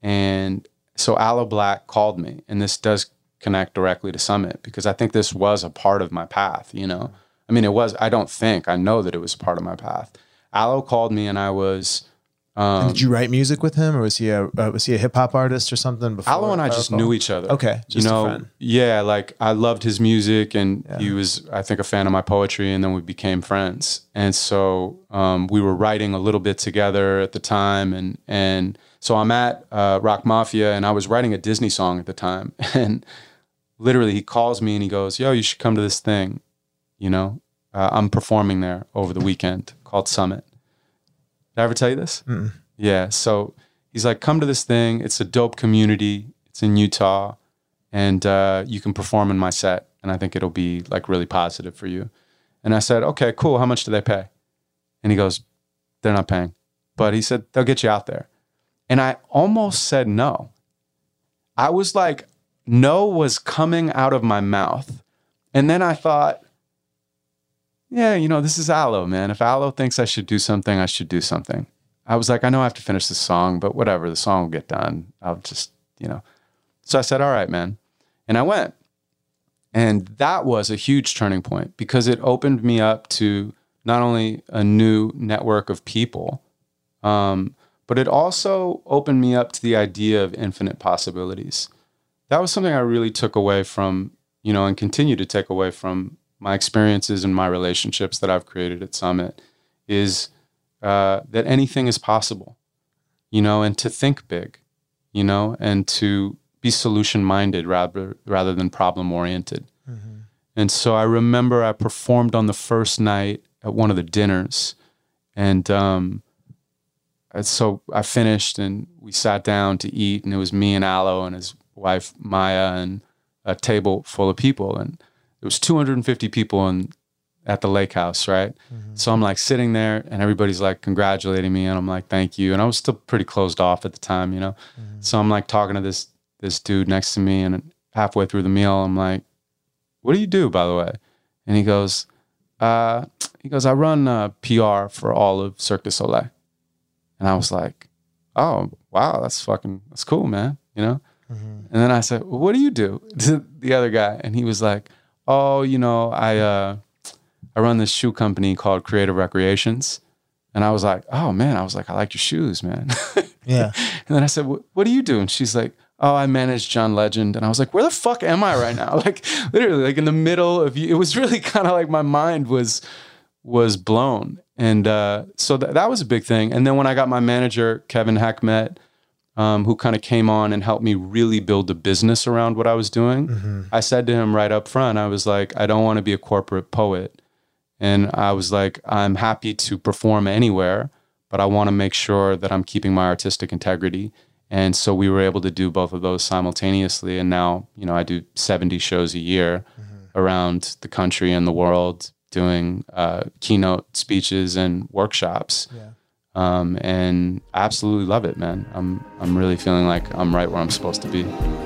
and so Aloe Blacc called me, and this does connect directly to Summit, because I think this was a part of my path, you know? I mean, it was, I don't think, I know that it was a part of my path. Aloe called me, and I was... Um, And did you write music with him, or was he a uh, was he a hip hop artist or something before? Aloe and I just knew each other. Okay, just you a know, friend. yeah, like I loved his music, and Yeah. he was, I think, a fan of my poetry, and then we became friends. And so um, we were writing a little bit together at the time, and and so I'm at uh, Rock Mafia, and I was writing a Disney song at the time, and literally he calls me and he goes, "Yo, you should come to this thing, you know, uh, I'm performing there over the weekend called Summit." Did I ever tell you this? Mm-mm. Yeah. So he's like, come to this thing. It's a dope community. It's in Utah, and uh, you can perform in my set, and I think it'll be like really positive for you. And I said, okay, cool. How much do they pay? And he goes, they're not paying. But he said, they'll get you out there. And I almost said no. I was like, no was coming out of my mouth. And then I thought, yeah, you know, this is Aloe, man. If Aloe thinks I should do something, I should do something. I was like, I know I have to finish this song, but whatever, the song will get done. I'll just, you know. So I said, all right, man. And I went. And that was a huge turning point because it opened me up to not only a new network of people, um, but it also opened me up to the idea of infinite possibilities. That was something I really took away from, you know, and continue to take away from my experiences and my relationships that I've created at Summit, is uh, that anything is possible, you know, and to think big, you know, and to be solution-minded rather rather than problem-oriented. Mm-hmm. And so I remember I performed on the first night at one of the dinners, and um, so I finished, and we sat down to eat, and it was me and Aloe and his wife Maya and a table full of people, and there was two hundred fifty people in at the lake house, right? Mm-hmm. So I'm like sitting there, and everybody's like congratulating me, and I'm like, thank you. And I was still pretty closed off at the time, you know. Mm-hmm. So I'm like talking to this this dude next to me, and halfway through the meal, I'm like, what do you do, by the way? And he goes, uh, he goes, I run uh, P R for all of Cirque du Soleil. And I was like, oh, wow, that's fucking, that's cool, man, you know? Mm-hmm. And then I said, well, what do you do to the other guy? And he was like, oh, you know, I uh, I run this shoe company called Creative Recreations. And I was like, oh, man, I was like, I like your shoes, man. Yeah. And then I said, what do you do? And she's like, oh, I manage John Legend. And I was like, where the fuck am I right now? Like literally like in the middle of you. It was really kind of like my mind was was blown. And uh, so th- that was a big thing. And then when I got my manager, Kevin Heckmet, um, who kind of came on and helped me really build a business around what I was doing, mm-hmm. I said to him right up front, I was like, I don't want to be a corporate poet. And I was like, I'm happy to perform anywhere, but I want to make sure that I'm keeping my artistic integrity. And so we were able to do both of those simultaneously. And now, you know, I do seventy shows a year mm-hmm. around the country and the world, doing uh, keynote speeches and workshops. Yeah. Um, and I absolutely love it, man. I'm I'm really feeling like I'm right where I'm supposed to be.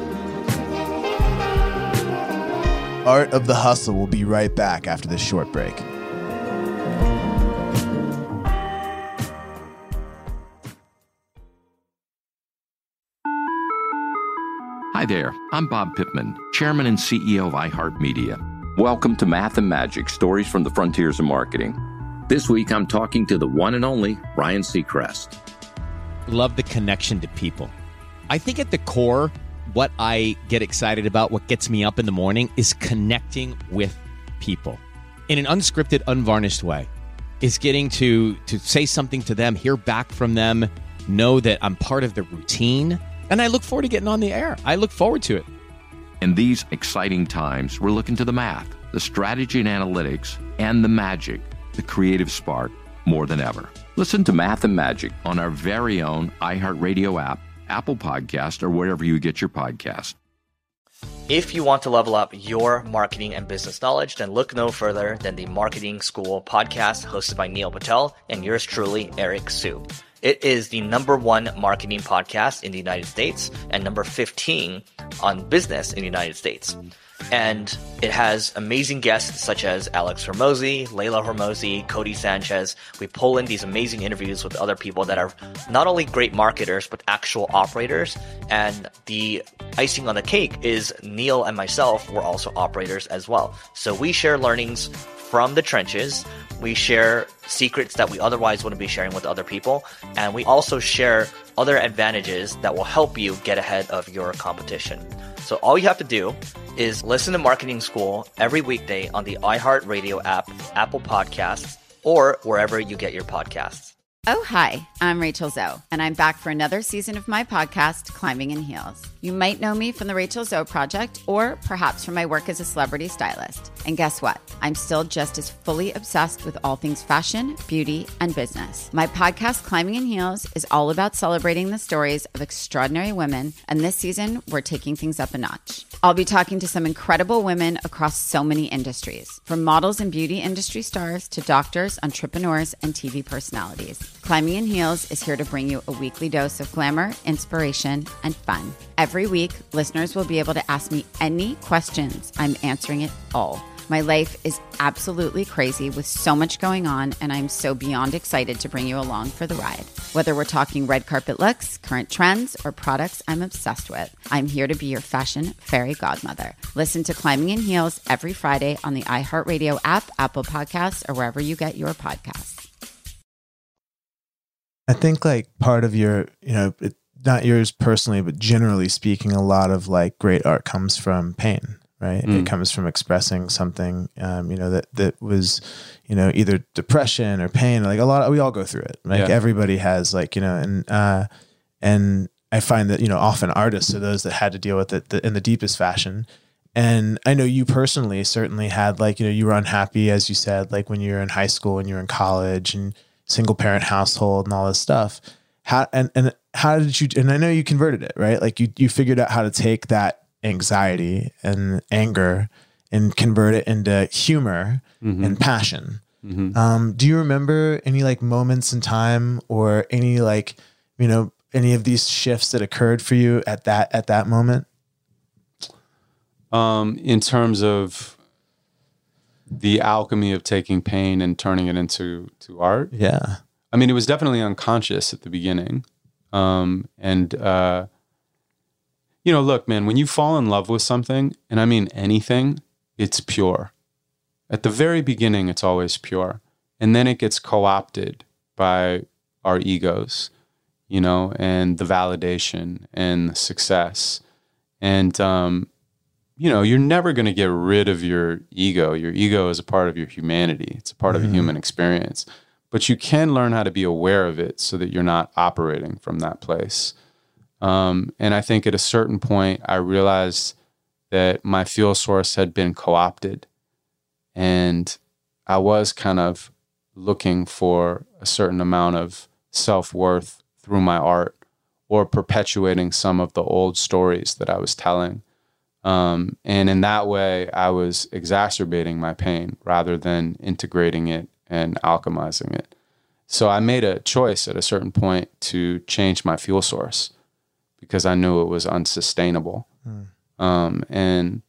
Art of the Hustle will be right back after this short break. Hi there, I'm Bob Pittman, Chairman and C E O of iHeartMedia. Welcome to Math and Magic, Stories from the Frontiers of Marketing. This week, I'm talking to the one and only Ryan Seacrest. Love the connection to people. I think at the core, what I get excited about, what gets me up in the morning, is connecting with people in an unscripted, unvarnished way. Is getting to to say something to them, hear back from them, know that I'm part of the routine. And I look forward to getting on the air. I look forward to it. In these exciting times, we're looking to the math, the strategy and analytics, and the magic, the creative spark, more than ever. Listen to Math and Magic on our very own iHeartRadio app, Apple Podcast, or wherever you get your podcast. If you want to level up your marketing and business knowledge, then look no further than the Marketing School podcast hosted by Neil Patel and yours truly, Eric Siu. It is the number one marketing podcast in the United States and number fifteen on business in the United States. And it has amazing guests such as Alex Hormozi, Layla Hormozi, Cody Sanchez. We pull in these amazing interviews with other people that are not only great marketers, but actual operators. And the icing on the cake is Neil and myself were also operators as well. So we share learnings from the trenches. We share secrets that we otherwise wouldn't be sharing with other people. And we also share other advantages that will help you get ahead of your competition. So all you have to do is listen to Marketing School every weekday on the iHeartRadio app, Apple Podcasts, or wherever you get your podcasts. Oh, hi, I'm Rachel Zoe, and I'm back for another season of my podcast, Climbing in Heels. You might know me from the Rachel Zoe Project, or perhaps from my work as a celebrity stylist. And guess what? I'm still just as fully obsessed with all things fashion, beauty, and business. My podcast, Climbing in Heels, is all about celebrating the stories of extraordinary women, and this season, we're taking things up a notch. I'll be talking to some incredible women across so many industries, from models and beauty industry stars to doctors, entrepreneurs, and T V personalities. Climbing in Heels is here to bring you a weekly dose of glamour, inspiration, and fun. Every week, listeners will be able to ask me any questions. I'm answering it all. My life is absolutely crazy with so much going on, and I'm so beyond excited to bring you along for the ride. Whether we're talking red carpet looks, current trends, or products I'm obsessed with, I'm here to be your fashion fairy godmother. Listen to Climbing in Heels every Friday on the iHeartRadio app, Apple Podcasts, or wherever you get your podcasts. I think like part of your, you know, it, not yours personally, but generally speaking, a lot of like great art comes from pain, right? Mm. It comes from expressing something, um, you know, that, that was, you know, either depression or pain, like a lot of, we all go through it. Like yeah. everybody has like, you know, and, uh, and I find that, you know, often artists are those that had to deal with it the, in the deepest fashion. And I know you personally certainly had like, you know, you were unhappy, as you said, like when you were in high school and you were in college and single parent household and all this stuff. How, and, and how did you, and I know you converted it, right? Like you, you figured out how to take that anxiety and anger and convert it into humor mm-hmm. and passion. Mm-hmm. Um, do you remember any like moments in time or any like, you know, any of these shifts that occurred for you at that, at that moment? Um, in terms of the alchemy of taking pain and turning it into, to art. Yeah. I mean, it was definitely unconscious at the beginning. Um, and, uh, you know, look, man, when you fall in love with something, and I mean anything, it's pure. At the very beginning, it's always pure. And then it gets co-opted by our egos, you know, and the validation and the success. And, um, you know, you're never going to get rid of your ego. Your ego is a part of your humanity. It's a part mm-hmm. of a human experience. But you can learn how to be aware of it so that you're not operating from that place. Um, and I think at a certain point, I realized that my fuel source had been co-opted. And I was kind of looking for a certain amount of self-worth through my art or perpetuating some of the old stories that I was telling. Um, and in that way, I was exacerbating my pain rather than integrating it and alchemizing it. So I made a choice at a certain point to change my fuel source because I knew it was unsustainable. Mm. Um, and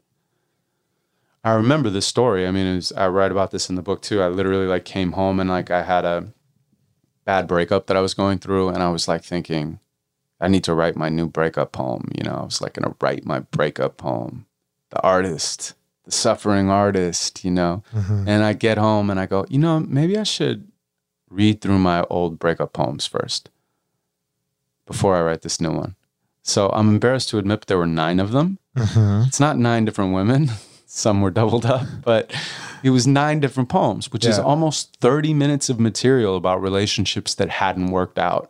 I remember this story. I mean, it was, I write about this in the book too. I literally like came home and like I had a bad breakup that I was going through. And I was like thinking, I need to write my new breakup poem. You know, I was like going to write my breakup poem, the artist, the suffering artist, you know, mm-hmm. and I get home and I go, you know, maybe I should read through my old breakup poems first before I write this new one. So I'm embarrassed to admit, but there were nine of them. Mm-hmm. It's not nine different women. Some were doubled up, but it was nine different poems, which yeah. is almost thirty minutes of material about relationships that hadn't worked out.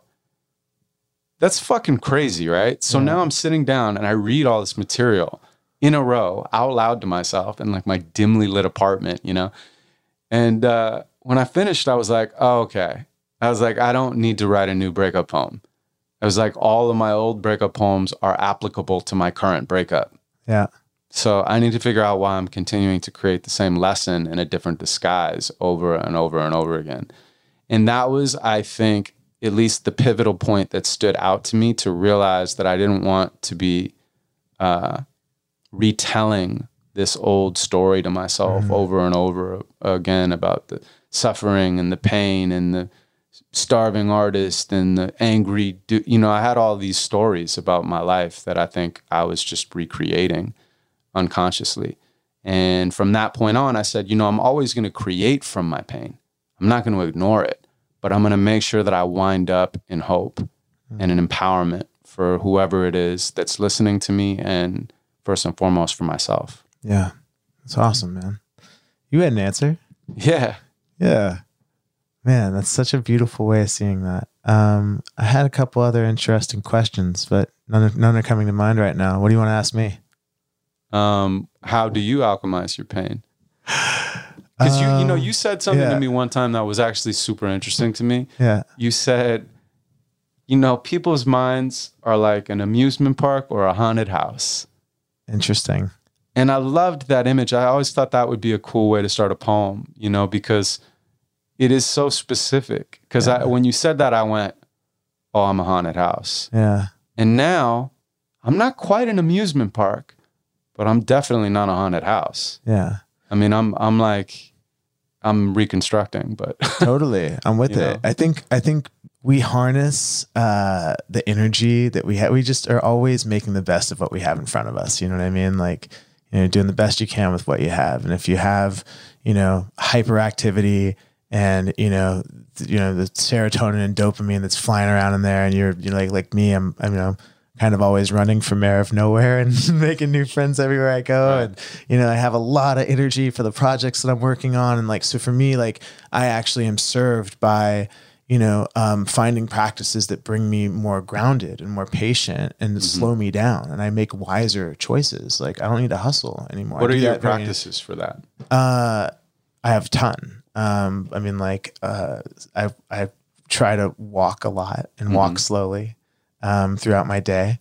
That's fucking crazy, right? So yeah. now I'm sitting down and I read all this material in a row out loud to myself in like my dimly lit apartment, you know? And uh, when I finished, I was like, oh, okay. I was like, I don't need to write a new breakup poem. I was like, all of my old breakup poems are applicable to my current breakup. Yeah. So I need to figure out why I'm continuing to create the same lesson in a different disguise over and over and over again. And that was, I think, at least the pivotal point that stood out to me to realize that I didn't want to be uh, retelling this old story to myself mm-hmm. over and over again about the suffering and the pain and the starving artist and the angry, du- you know, I had all these stories about my life that I think I was just recreating unconsciously. And from that point on, I said, you know, I'm always going to create from my pain. I'm not going to ignore it. But I'm going to make sure that I wind up in hope mm-hmm. and an empowerment for whoever it is that's listening to me and first and foremost for myself. Yeah. That's awesome, man. You had an answer. Yeah. Yeah. Man, that's such a beautiful way of seeing that. Um, I had a couple other interesting questions, but none, none are coming to mind right now. What do you want to ask me? Um, how do you alchemize your pain? Because you, you know, you said something yeah. to me one time that was actually super interesting to me. Yeah. You said, you know, people's minds are like an amusement park or a haunted house. Interesting. And I loved that image. I always thought that would be a cool way to start a poem, you know, because it is so specific. Because yeah. I, when you said that, I went, oh, I'm a haunted house. Yeah. And now I'm not quite an amusement park, but I'm definitely not a haunted house. Yeah. I mean, I'm I'm like I'm reconstructing, but totally, I'm with You it. know? I think I think we harness uh, the energy that we have. We just are always making the best of what we have in front of us. You know what I mean? Like, you know, doing the best you can with what you have. And if you have, you know, hyperactivity and, you know, th- you know, the serotonin and dopamine that's flying around in there, and you're, you're like, like me, I'm, I'm, you know, kind of always running from air of nowhere and making new friends everywhere I go. Right. And, you know, I have a lot of energy for the projects that I'm working on. And like, so for me, like, I actually am served by, you know, um, finding practices that bring me more grounded and more patient and Mm-hmm. slow me down. And I make wiser choices. Like, I don't need to hustle anymore. what I are do your that very- practices for that? Uh, I have a ton. Um, I mean, like, uh, I, I try to walk a lot and Mm-hmm. walk slowly, um, throughout my day.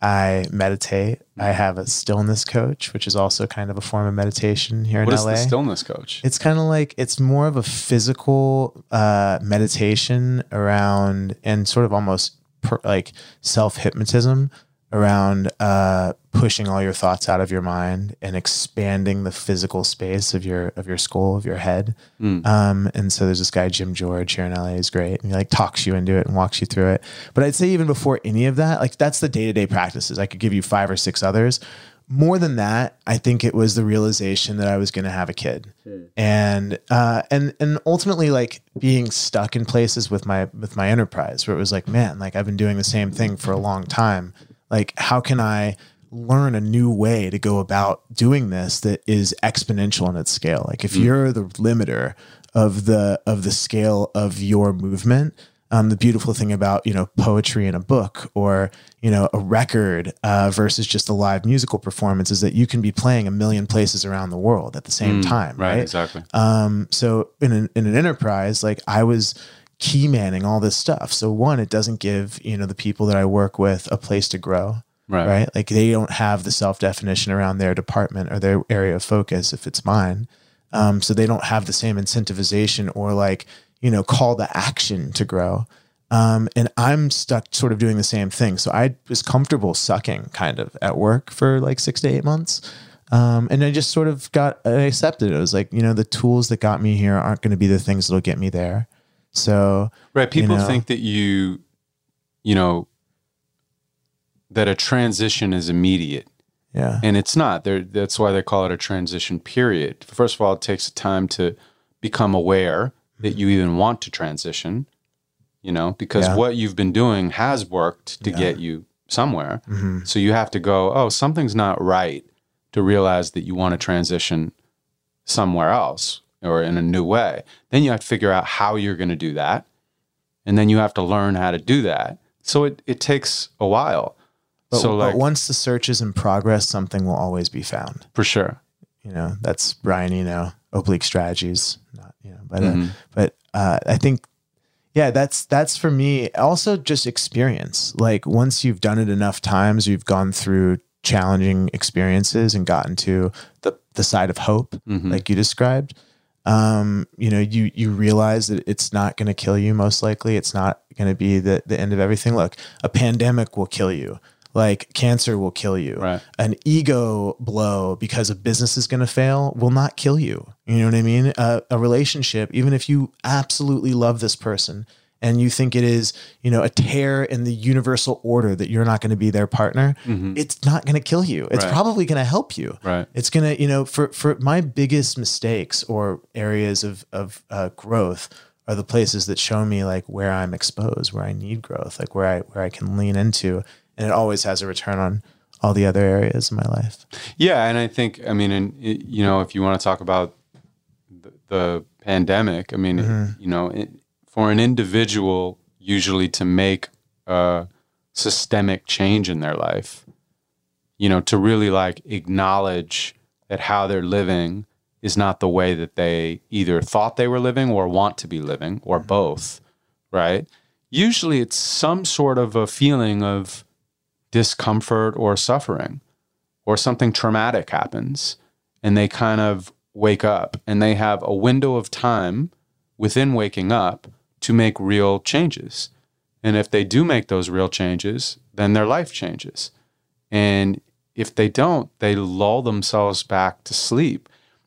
I meditate. I have a stillness coach, which is also kind of a form of meditation here in What is L A. the stillness coach? It's kind of like, it's more of a physical uh, meditation around, and sort of almost per, like self-hypnotism around uh, pushing all your thoughts out of your mind and expanding the physical space of your of your skull, of your head. Mm. Um, and so there's this guy, Jim George, here in L A. He's great. And he like talks you into it and walks you through it. But I'd say even before any of that, like that's the day-to-day practices. I could give you five or six others. More than that, I think it was the realization that I was going to have a kid, and uh, and and ultimately like being stuck in places with my with my enterprise, where it was like, man, like I've been doing the same thing for a long time. Like, how can I learn a new way to go about doing this that is exponential in its scale? Like, if you're the limiter of the of the scale of your movement. Um, the beautiful thing about, you know, poetry in a book or, you know, a record uh, versus just a live musical performance is that you can be playing a million places around the world at the same Mm, time. right, Right. exactly. Um, so in an, in an enterprise, like I was key manning all this stuff. So one, it doesn't give, you know, the people that I work with a place to grow. Right. Right. Like they don't have the self-definition around their department or their area of focus if it's mine. Um, so they don't have the same incentivization or like, you know, call to action to grow. Um, and I'm stuck sort of doing the same thing. So I was comfortable sucking kind of at work for like six to eight months. Um, and I just sort of got, I accepted it. It was like, you know, the tools that got me here aren't going to be the things that'll get me there. So, Right. People you know, think that you, you know, that a transition is immediate. yeah, And it's not. They're, that's why they call it a transition period. First of all, it takes time to become aware that you even want to transition, you know, because Yeah. what you've been doing has worked to Yeah. get you somewhere. Mm-hmm. So you have to go, oh, something's not right, to realize that you want to transition somewhere else or in a new way. Then you have to figure out how you're going to do that. And then you have to learn how to do that. So it, it takes a while. But, so like, but once the search is in progress, something will always be found. for sure. You know, that's Brian Eno, Oblique Strategies, not, you know, but, Mhm. uh, but, uh, I think, yeah, that's, that's for me also just experience. Like once you've done it enough times, you've gone through challenging experiences and gotten to the, the side of hope, Mhm. like you described. Um, you know, you, you realize that it's not going to kill you. Most likely it's not going to be the, the end of everything. Look, a pandemic will kill you. Like cancer will kill you. Right. An ego blow because a business is going to fail will not kill you. You know what I mean? Uh, a relationship, even if you absolutely love this person and you think it is, you know, a tear in the universal order that you're not going to be their partner, Mhm. it's not going to kill you. It's Right. probably going to help you. Right. It's going to, you know, for, for my biggest mistakes or areas of, of uh, growth are the places that show me like where I'm exposed, where I need growth, like where I, where I can lean into. And it always has a return on all the other areas of my life. Yeah, and I think, I mean, and it, you know, if you want to talk about the, the pandemic, I mean, Mhm. it, you know, it, for an individual usually to make a systemic change in their life, you know, to really like acknowledge that how they're living is not the way that they either thought they were living or want to be living, or both, right? Usually it's some sort of a feeling of discomfort or suffering, or something traumatic happens and they kind of wake up and they have a window of time within waking up to make real changes. And if they do make those real changes, then their life changes. And if they don't, they lull themselves back to sleep.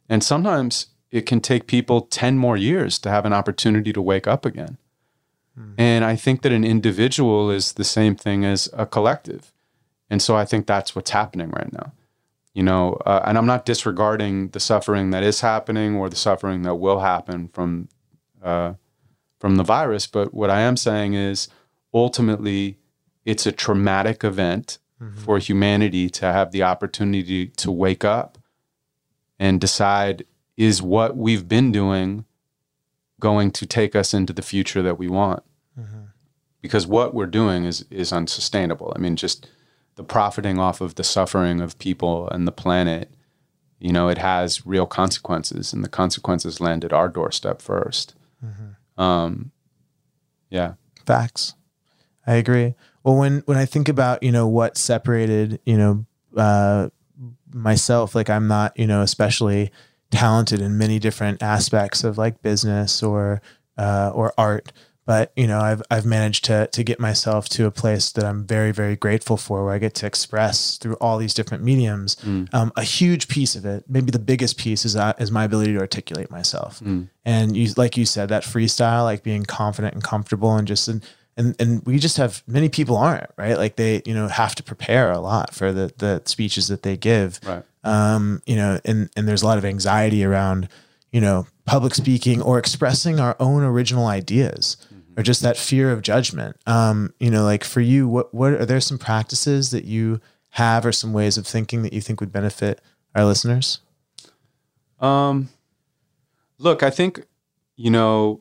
And sometimes it can take people ten more years to have an opportunity to wake up again. Mm. And I think that an individual is the same thing as a collective. And so I think that's what's happening right now. You know, uh, and I'm not disregarding the suffering that is happening or the suffering that will happen from uh, from the virus. But what I am saying is ultimately it's a traumatic event mm-hmm. for humanity to have the opportunity to wake up and decide, is what we've been doing going to take us into the future that we want? Mm-hmm. Because what we're doing is is unsustainable. I mean, just the profiting off of the suffering of people and the planet, you know, it has real consequences, and the consequences land at our doorstep first. Mm-hmm. Um, yeah. Facts. I agree. Well, when, when I think about, you know, what separated, you know, uh, myself, like I'm not, you know, especially talented in many different aspects of like business or, uh, or art. But, you know, I've, I've managed to, to get myself to a place that I'm very, very grateful for, where I get to express through all these different mediums. Mm. Um, a huge piece of it, maybe the biggest piece, is, uh, is my ability to articulate myself. Mm. And you, like you said, that freestyle, like being confident and comfortable, and just, and, and, and we just have, many people aren't, right? Like they, you know, have to prepare a lot for the, the speeches that they give. Right. Um, you know, and, and there's a lot of anxiety around, you know, public speaking or expressing our own original ideas. Or just that fear of judgment. Um, you know, like for you, what what are there some practices that you have, or some ways of thinking that you think would benefit our listeners? Um, look, I think, you know,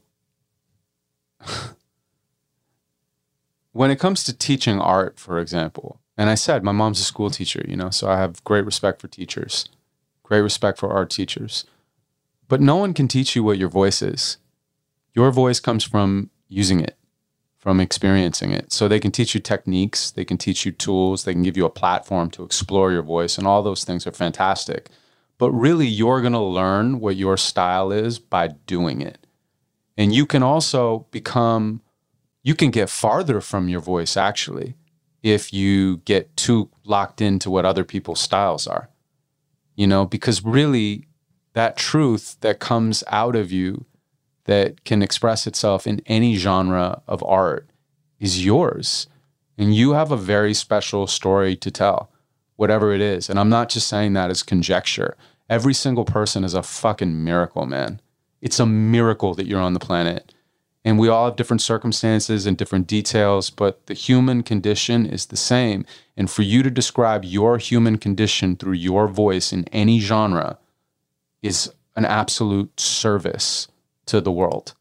when it comes to teaching art, for example, and I said my mom's a school teacher, you know, so I have great respect for teachers, great respect for art teachers. But no one can teach you what your voice is. Your voice comes from using it, from experiencing it. So they can teach you techniques, they can teach you tools, they can give you a platform to explore your voice, and all those things are fantastic. But really, you're going to learn what your style is by doing it. And you can also become, you can get farther from your voice, actually, if you get too locked into what other people's styles are. You know, because really, that truth that comes out of you that can express itself in any genre of art is yours. And you have a very special story to tell, whatever it is. And I'm not just saying that as conjecture. Every single person is a fucking miracle, man. It's a miracle that you're on the planet. And we all have different circumstances and different details, but the human condition is the same. And for you to describe your human condition through your voice in any genre is an absolute service to the world.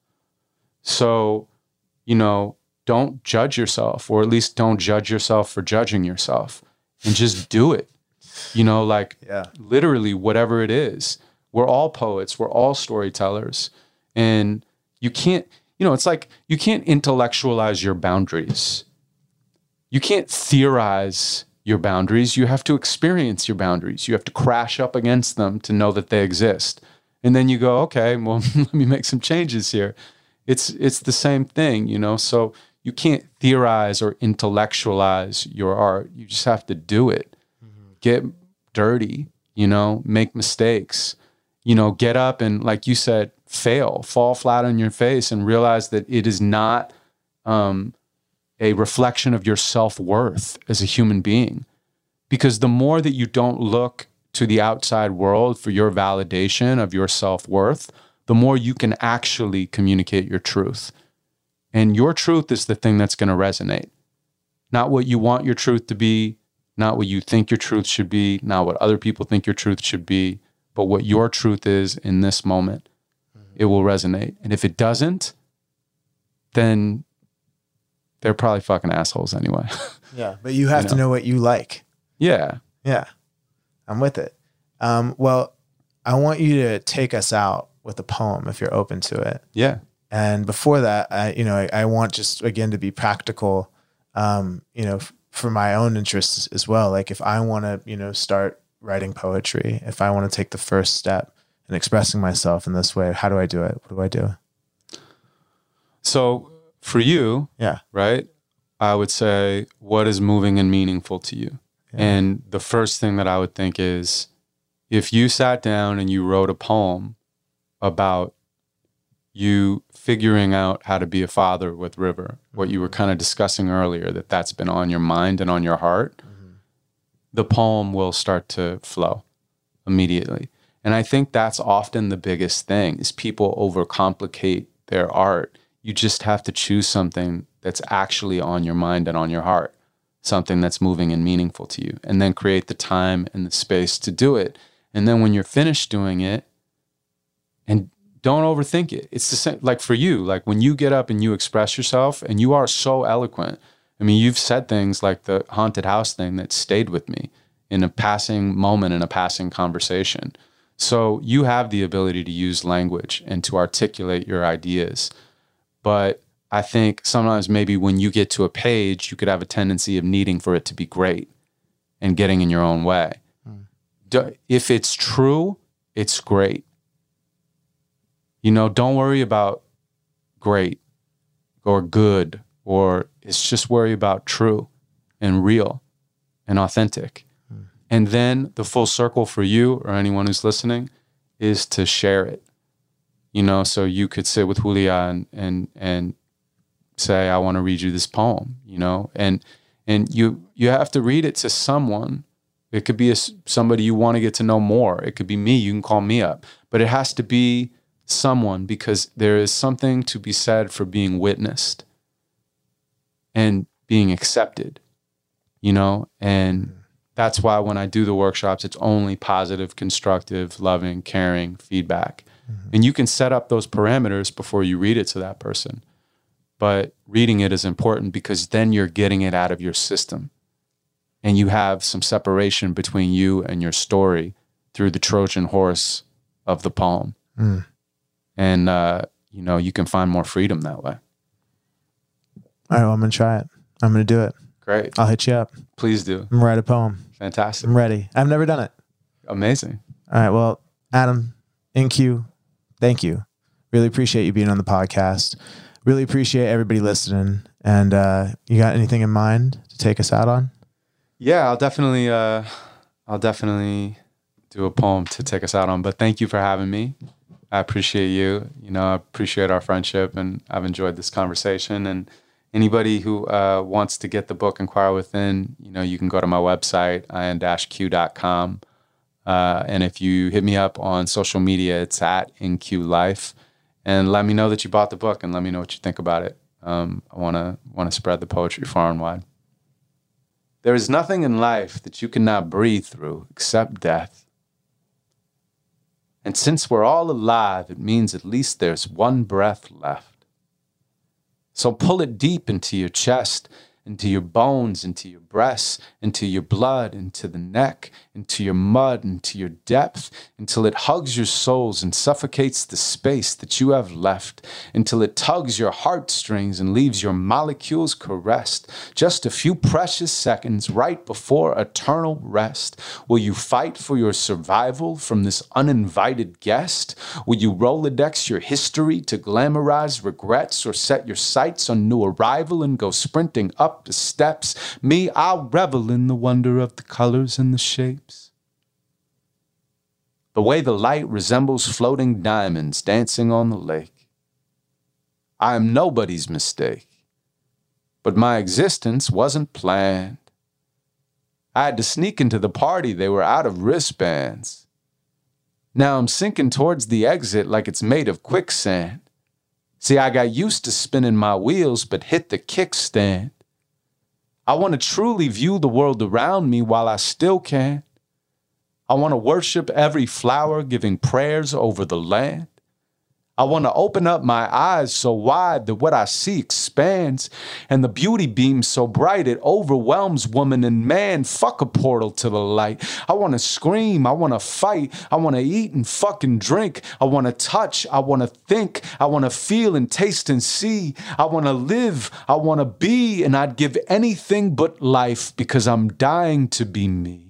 So, you know, don't judge yourself, or at least don't judge yourself for judging yourself, and just do it. You know, like yeah. literally whatever it is. We're all poets, we're all storytellers. And you can't, you know, it's like you can't intellectualize your boundaries. You can't theorize your boundaries. You have to experience your boundaries. You have to crash up against them to know that they exist. And then you go, okay, well, let me make some changes here. It's it's the same thing, you know? So you can't theorize or intellectualize your art. You just have to do it. Mm-hmm. Get dirty, you know, make mistakes, you know, get up and, like you said, fail, fall flat on your face, and realize that it is not um, a reflection of your self-worth as a human being. Because the more that you don't look to the outside world for your validation of your self-worth, the more you can actually communicate your truth. And your truth is the thing that's going to resonate. Not what you want your truth to be, not what you think your truth should be, not what other people think your truth should be, but what your truth is in this moment. Mm-hmm. It will resonate. And if it doesn't, then they're probably fucking assholes anyway. Yeah, but you have you know? to know what you like. Yeah. Yeah. I'm with it. Um, well, I want you to take us out with a poem if you're open to it. Yeah. And before that, I, you know, I, I want just again to be practical, um, you know, f- for my own interests as well. Like if I want to, you know, start writing poetry, if I want to take the first step in expressing myself in this way, how do I do it? What do I do? So for you, yeah, right, I would say, what is moving and meaningful to you? Yeah. And the first thing that I would think is, if you sat down and you wrote a poem about you figuring out how to be a father with River, what you were kind of discussing earlier, that that's been on your mind and on your heart, mm-hmm. the poem will start to flow immediately. And I think that's often the biggest thing, is people overcomplicate their art. You just have to choose something that's actually on your mind and on your heart, something that's moving and meaningful to you, and then create the time and the space to do it. And then when you're finished doing it, and don't overthink it. It's the same, like for you, like when you get up and you express yourself and you are so eloquent. I mean, you've said things like the haunted house thing that stayed with me in a passing moment, in a passing conversation. So you have the ability to use language and to articulate your ideas. But I think sometimes maybe when you get to a page, you could have a tendency of needing for it to be great and getting in your own way. Mm. If it's true, it's great. You know, don't worry about great or good, or it's just worry about true and real and authentic. Mm. And then the full circle for you or anyone who's listening is to share it. You know, so you could sit with Julia and and, and say, I want to read you this poem, you know, and and you you have to read it to someone. It could be a, somebody you want to get to know more. It could be me. You can call me up. But it has to be someone, because there is something to be said for being witnessed and being accepted, you know, and that's why when I do the workshops, it's only positive, constructive, loving, caring feedback. Mm-hmm. And you can set up those parameters before you read it to that person. But reading it is important, because then you're getting it out of your system and you have some separation between you and your story through the Trojan horse of the poem. Mm. And, uh, you know, you can find more freedom that way. All right, well, I'm going to try it. I'm going to do it. Great. I'll hit you up. Please do. I'm going to write a poem. Fantastic. I'm ready. I've never done it. Amazing. All right, well, Adam, In Q, thank you. Really appreciate you being on the podcast. Really appreciate everybody listening. And uh, you got anything in mind to take us out on? Yeah, I'll definitely, uh, I'll definitely do a poem to take us out on. But thank you for having me. I appreciate you. You know, I appreciate our friendship, and I've enjoyed this conversation. And anybody who uh, wants to get the book Inquire Within, you know, you can go to my website, I N Q dot com. Uh, and if you hit me up on social media, it's at In Q Life. And let me know that you bought the book, and let me know what you think about it. Um, I want to want to spread the poetry far and wide. There is nothing in life that you cannot breathe through except death. And since we're all alive, it means at least there's one breath left. So pull it deep into your chest, into your bones, into your breasts, into your blood, into the neck, into your mud, into your depth, until it hugs your souls and suffocates the space that you have left, until it tugs your heartstrings and leaves your molecules caressed. Just a few precious seconds right before eternal rest. Will you fight for your survival from this uninvited guest? Will you Rolodex your history to glamorize regrets, or set your sights on new arrival and go sprinting up the steps? Me, I'll revel in the wonder of the colors and the shapes. The way the light resembles floating diamonds dancing on the lake. I am nobody's mistake, but my existence wasn't planned. I had to sneak into the party, they were out of wristbands. Now I'm sinking towards the exit like it's made of quicksand. See, I got used to spinning my wheels, but hit the kickstand. I want to truly view the world around me while I still can. I want to worship every flower, giving prayers over the land. I want to open up my eyes so wide that what I see expands, and the beauty beams so bright it overwhelms woman and man. Fuck a portal to the light. I want to scream. I want to fight. I want to eat and fucking drink. I want to touch. I want to think. I want to feel and taste and see. I want to live. I want to be, and I'd give anything but life because I'm dying to be me.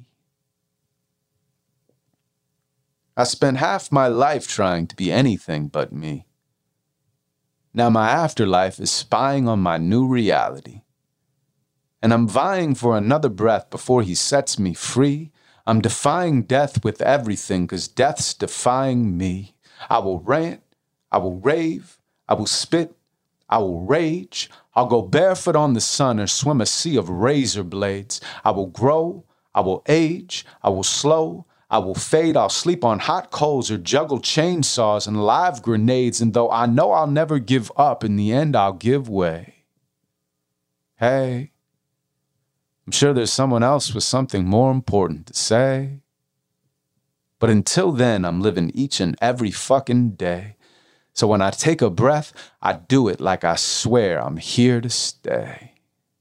I spent half my life trying to be anything but me. Now my afterlife is spying on my new reality. And I'm vying for another breath before he sets me free. I'm defying death with everything, 'cause death's defying me. I will rant, I will rave, I will spit, I will rage. I'll go barefoot on the sun or swim a sea of razor blades. I will grow, I will age, I will slow, I will fade. I'll sleep on hot coals or juggle chainsaws and live grenades. And though I know I'll never give up, in the end I'll give way. Hey, I'm sure there's someone else with something more important to say. But until then, I'm living each and every fucking day. So when I take a breath, I do it like I swear I'm here to stay.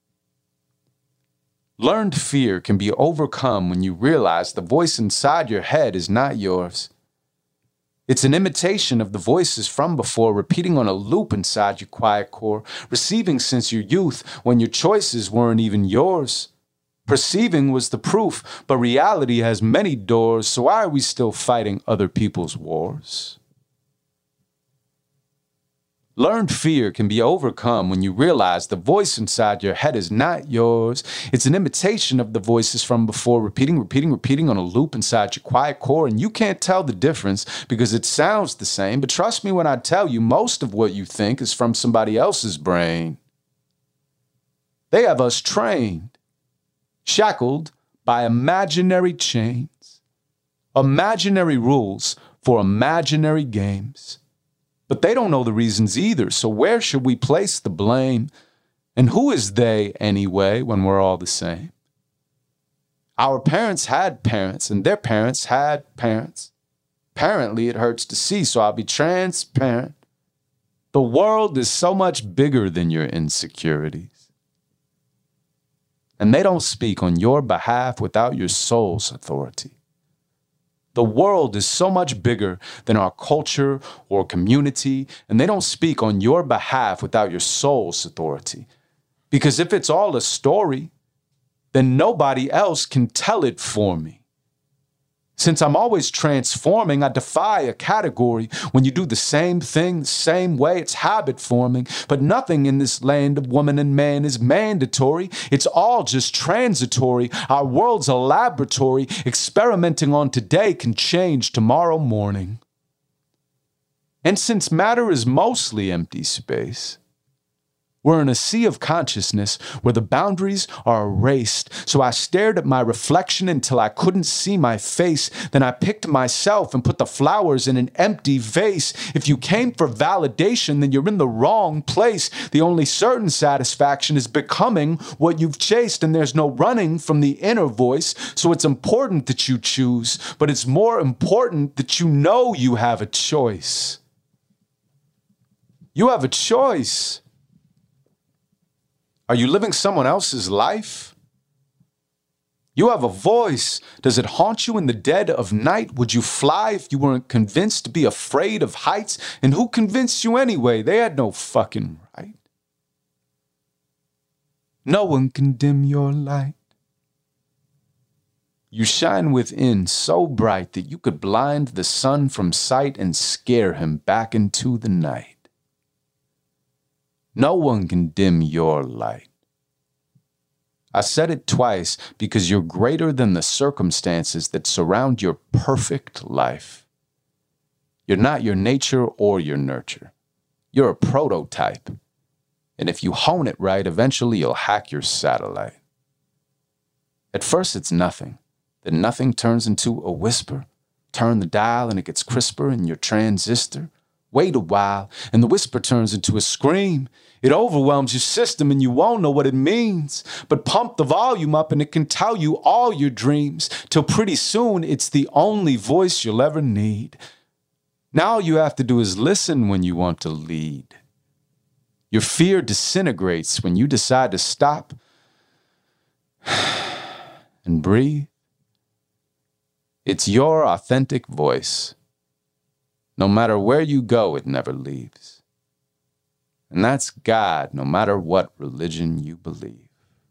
Learned fear can be overcome when you realize the voice inside your head is not yours. It's an imitation of the voices from before, repeating on a loop inside your quiet core, receiving since your youth when your choices weren't even yours. Perceiving was the proof, but reality has many doors, so why are we still fighting other people's wars? Learned fear can be overcome when you realize the voice inside your head is not yours. It's an imitation of the voices from before, repeating, repeating, repeating on a loop inside your quiet core, and you can't tell the difference because it sounds the same. But trust me when I tell you, most of what you think is from somebody else's brain. They have us trained, shackled by imaginary chains, imaginary rules for imaginary games. But they don't know the reasons either, so where should we place the blame? And who is they anyway when we're all the same? Our parents had parents, and their parents had parents. Apparently it hurts to see, so I'll be transparent. The world is so much bigger than your insecurities. And they don't speak on your behalf without your soul's authority. The world is so much bigger than our culture or community, and they don't speak on your behalf without your soul's authority. Because if it's all a story, then nobody else can tell it for me. Since I'm always transforming, I defy a category. When you do the same thing the same way, it's habit forming. But nothing in this land of woman and man is mandatory. It's all just transitory. Our world's a laboratory. Experimenting on today can change tomorrow morning. And since matter is mostly empty space, we're in a sea of consciousness where the boundaries are erased. So I stared at my reflection until I couldn't see my face. Then I picked myself and put the flowers in an empty vase. If you came for validation, then you're in the wrong place. The only certain satisfaction is becoming what you've chased, and there's no running from the inner voice. So it's important that you choose, but it's more important that you know you have a choice. You have a choice. Are you living someone else's life? You have a voice. Does it haunt you in the dead of night? Would you fly if you weren't convinced to be afraid of heights? And who convinced you anyway? They had no fucking right. No one can dim your light. You shine within so bright that you could blind the sun from sight and scare him back into the night. No one can dim your light. I said it twice because you're greater than the circumstances that surround your perfect life. You're not your nature or your nurture. You're a prototype. And if you hone it right, eventually you'll hack your satellite. At first it's nothing. Then nothing turns into a whisper. Turn the dial and it gets crisper in your transistor. Wait a while, and the whisper turns into a scream. It overwhelms your system, and you won't know what it means. But pump the volume up, and it can tell you all your dreams, till pretty soon it's the only voice you'll ever need. Now all you have to do is listen when you want to lead. Your fear disintegrates when you decide to stop and breathe. It's your authentic voice. No matter where you go, it never leaves. And that's God, no matter what religion you believe.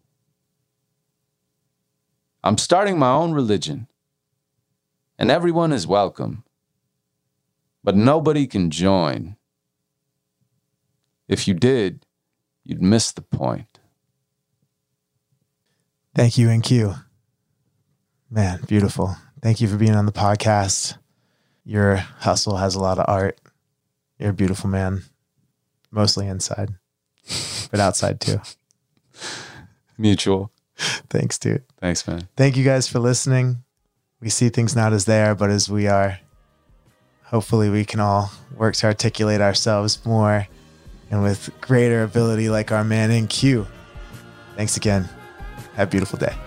I'm starting my own religion, and everyone is welcome, but nobody can join. If you did, you'd miss the point. Thank you, N Q. Man, beautiful. Thank you for being on the podcast. Your hustle has a lot of art. You're a beautiful man, mostly inside, but outside too. Mutual. Thanks, dude. Thanks, man. Thank you guys for listening. We see things not as they are, but as we are. Hopefully we can all work to articulate ourselves more and with greater ability like our man in Q. Thanks again. Have a beautiful day.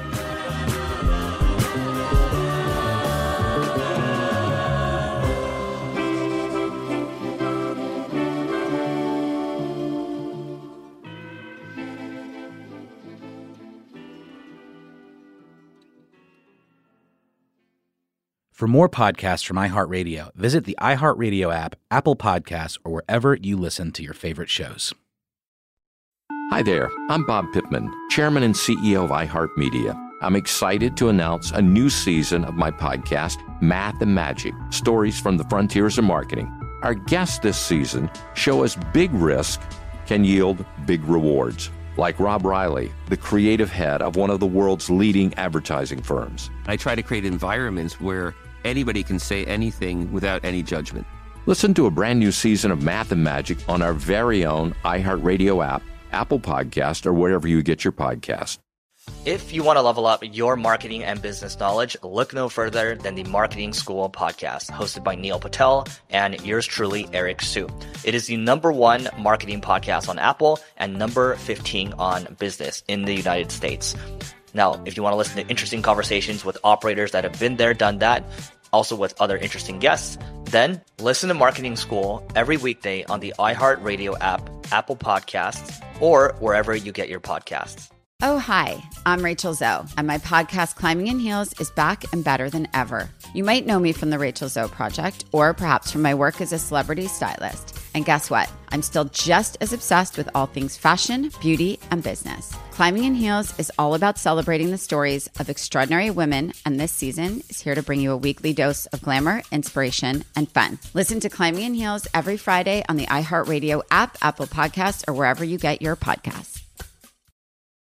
For more podcasts from iHeartRadio, visit the iHeartRadio app, Apple Podcasts, or wherever you listen to your favorite shows. Hi there, I'm Bob Pittman, Chairman and C E O of iHeartMedia. I'm excited to announce a new season of my podcast, Math and Magic, Stories from the Frontiers of Marketing. Our guests this season show us big risk can yield big rewards. Like Rob Riley, the creative head of one of the world's leading advertising firms. I try to create environments where anybody can say anything without any judgment. Listen to a brand new season of Math and Magic on our very own iHeartRadio app, Apple Podcast, or wherever you get your podcast. If you want to level up your marketing and business knowledge, look no further than the Marketing School podcast, hosted by Neil Patel and yours truly, Eric Su. It is the number one marketing podcast on Apple and number fifteen on business in the United States. Now, if you want to listen to interesting conversations with operators that have been there, done that, also with other interesting guests, then listen to Marketing School every weekday on the iHeartRadio app, Apple Podcasts, or wherever you get your podcasts. Oh, hi, I'm Rachel Zoe, and my podcast, Climbing in Heels, is back and better than ever. You might know me from the Rachel Zoe Project, or perhaps from my work as a celebrity stylist. And guess what? I'm still just as obsessed with all things fashion, beauty, and business. Climbing in Heels is all about celebrating the stories of extraordinary women, and this season is here to bring you a weekly dose of glamour, inspiration, and fun. Listen to Climbing in Heels every Friday on the iHeartRadio app, Apple Podcasts, or wherever you get your podcasts.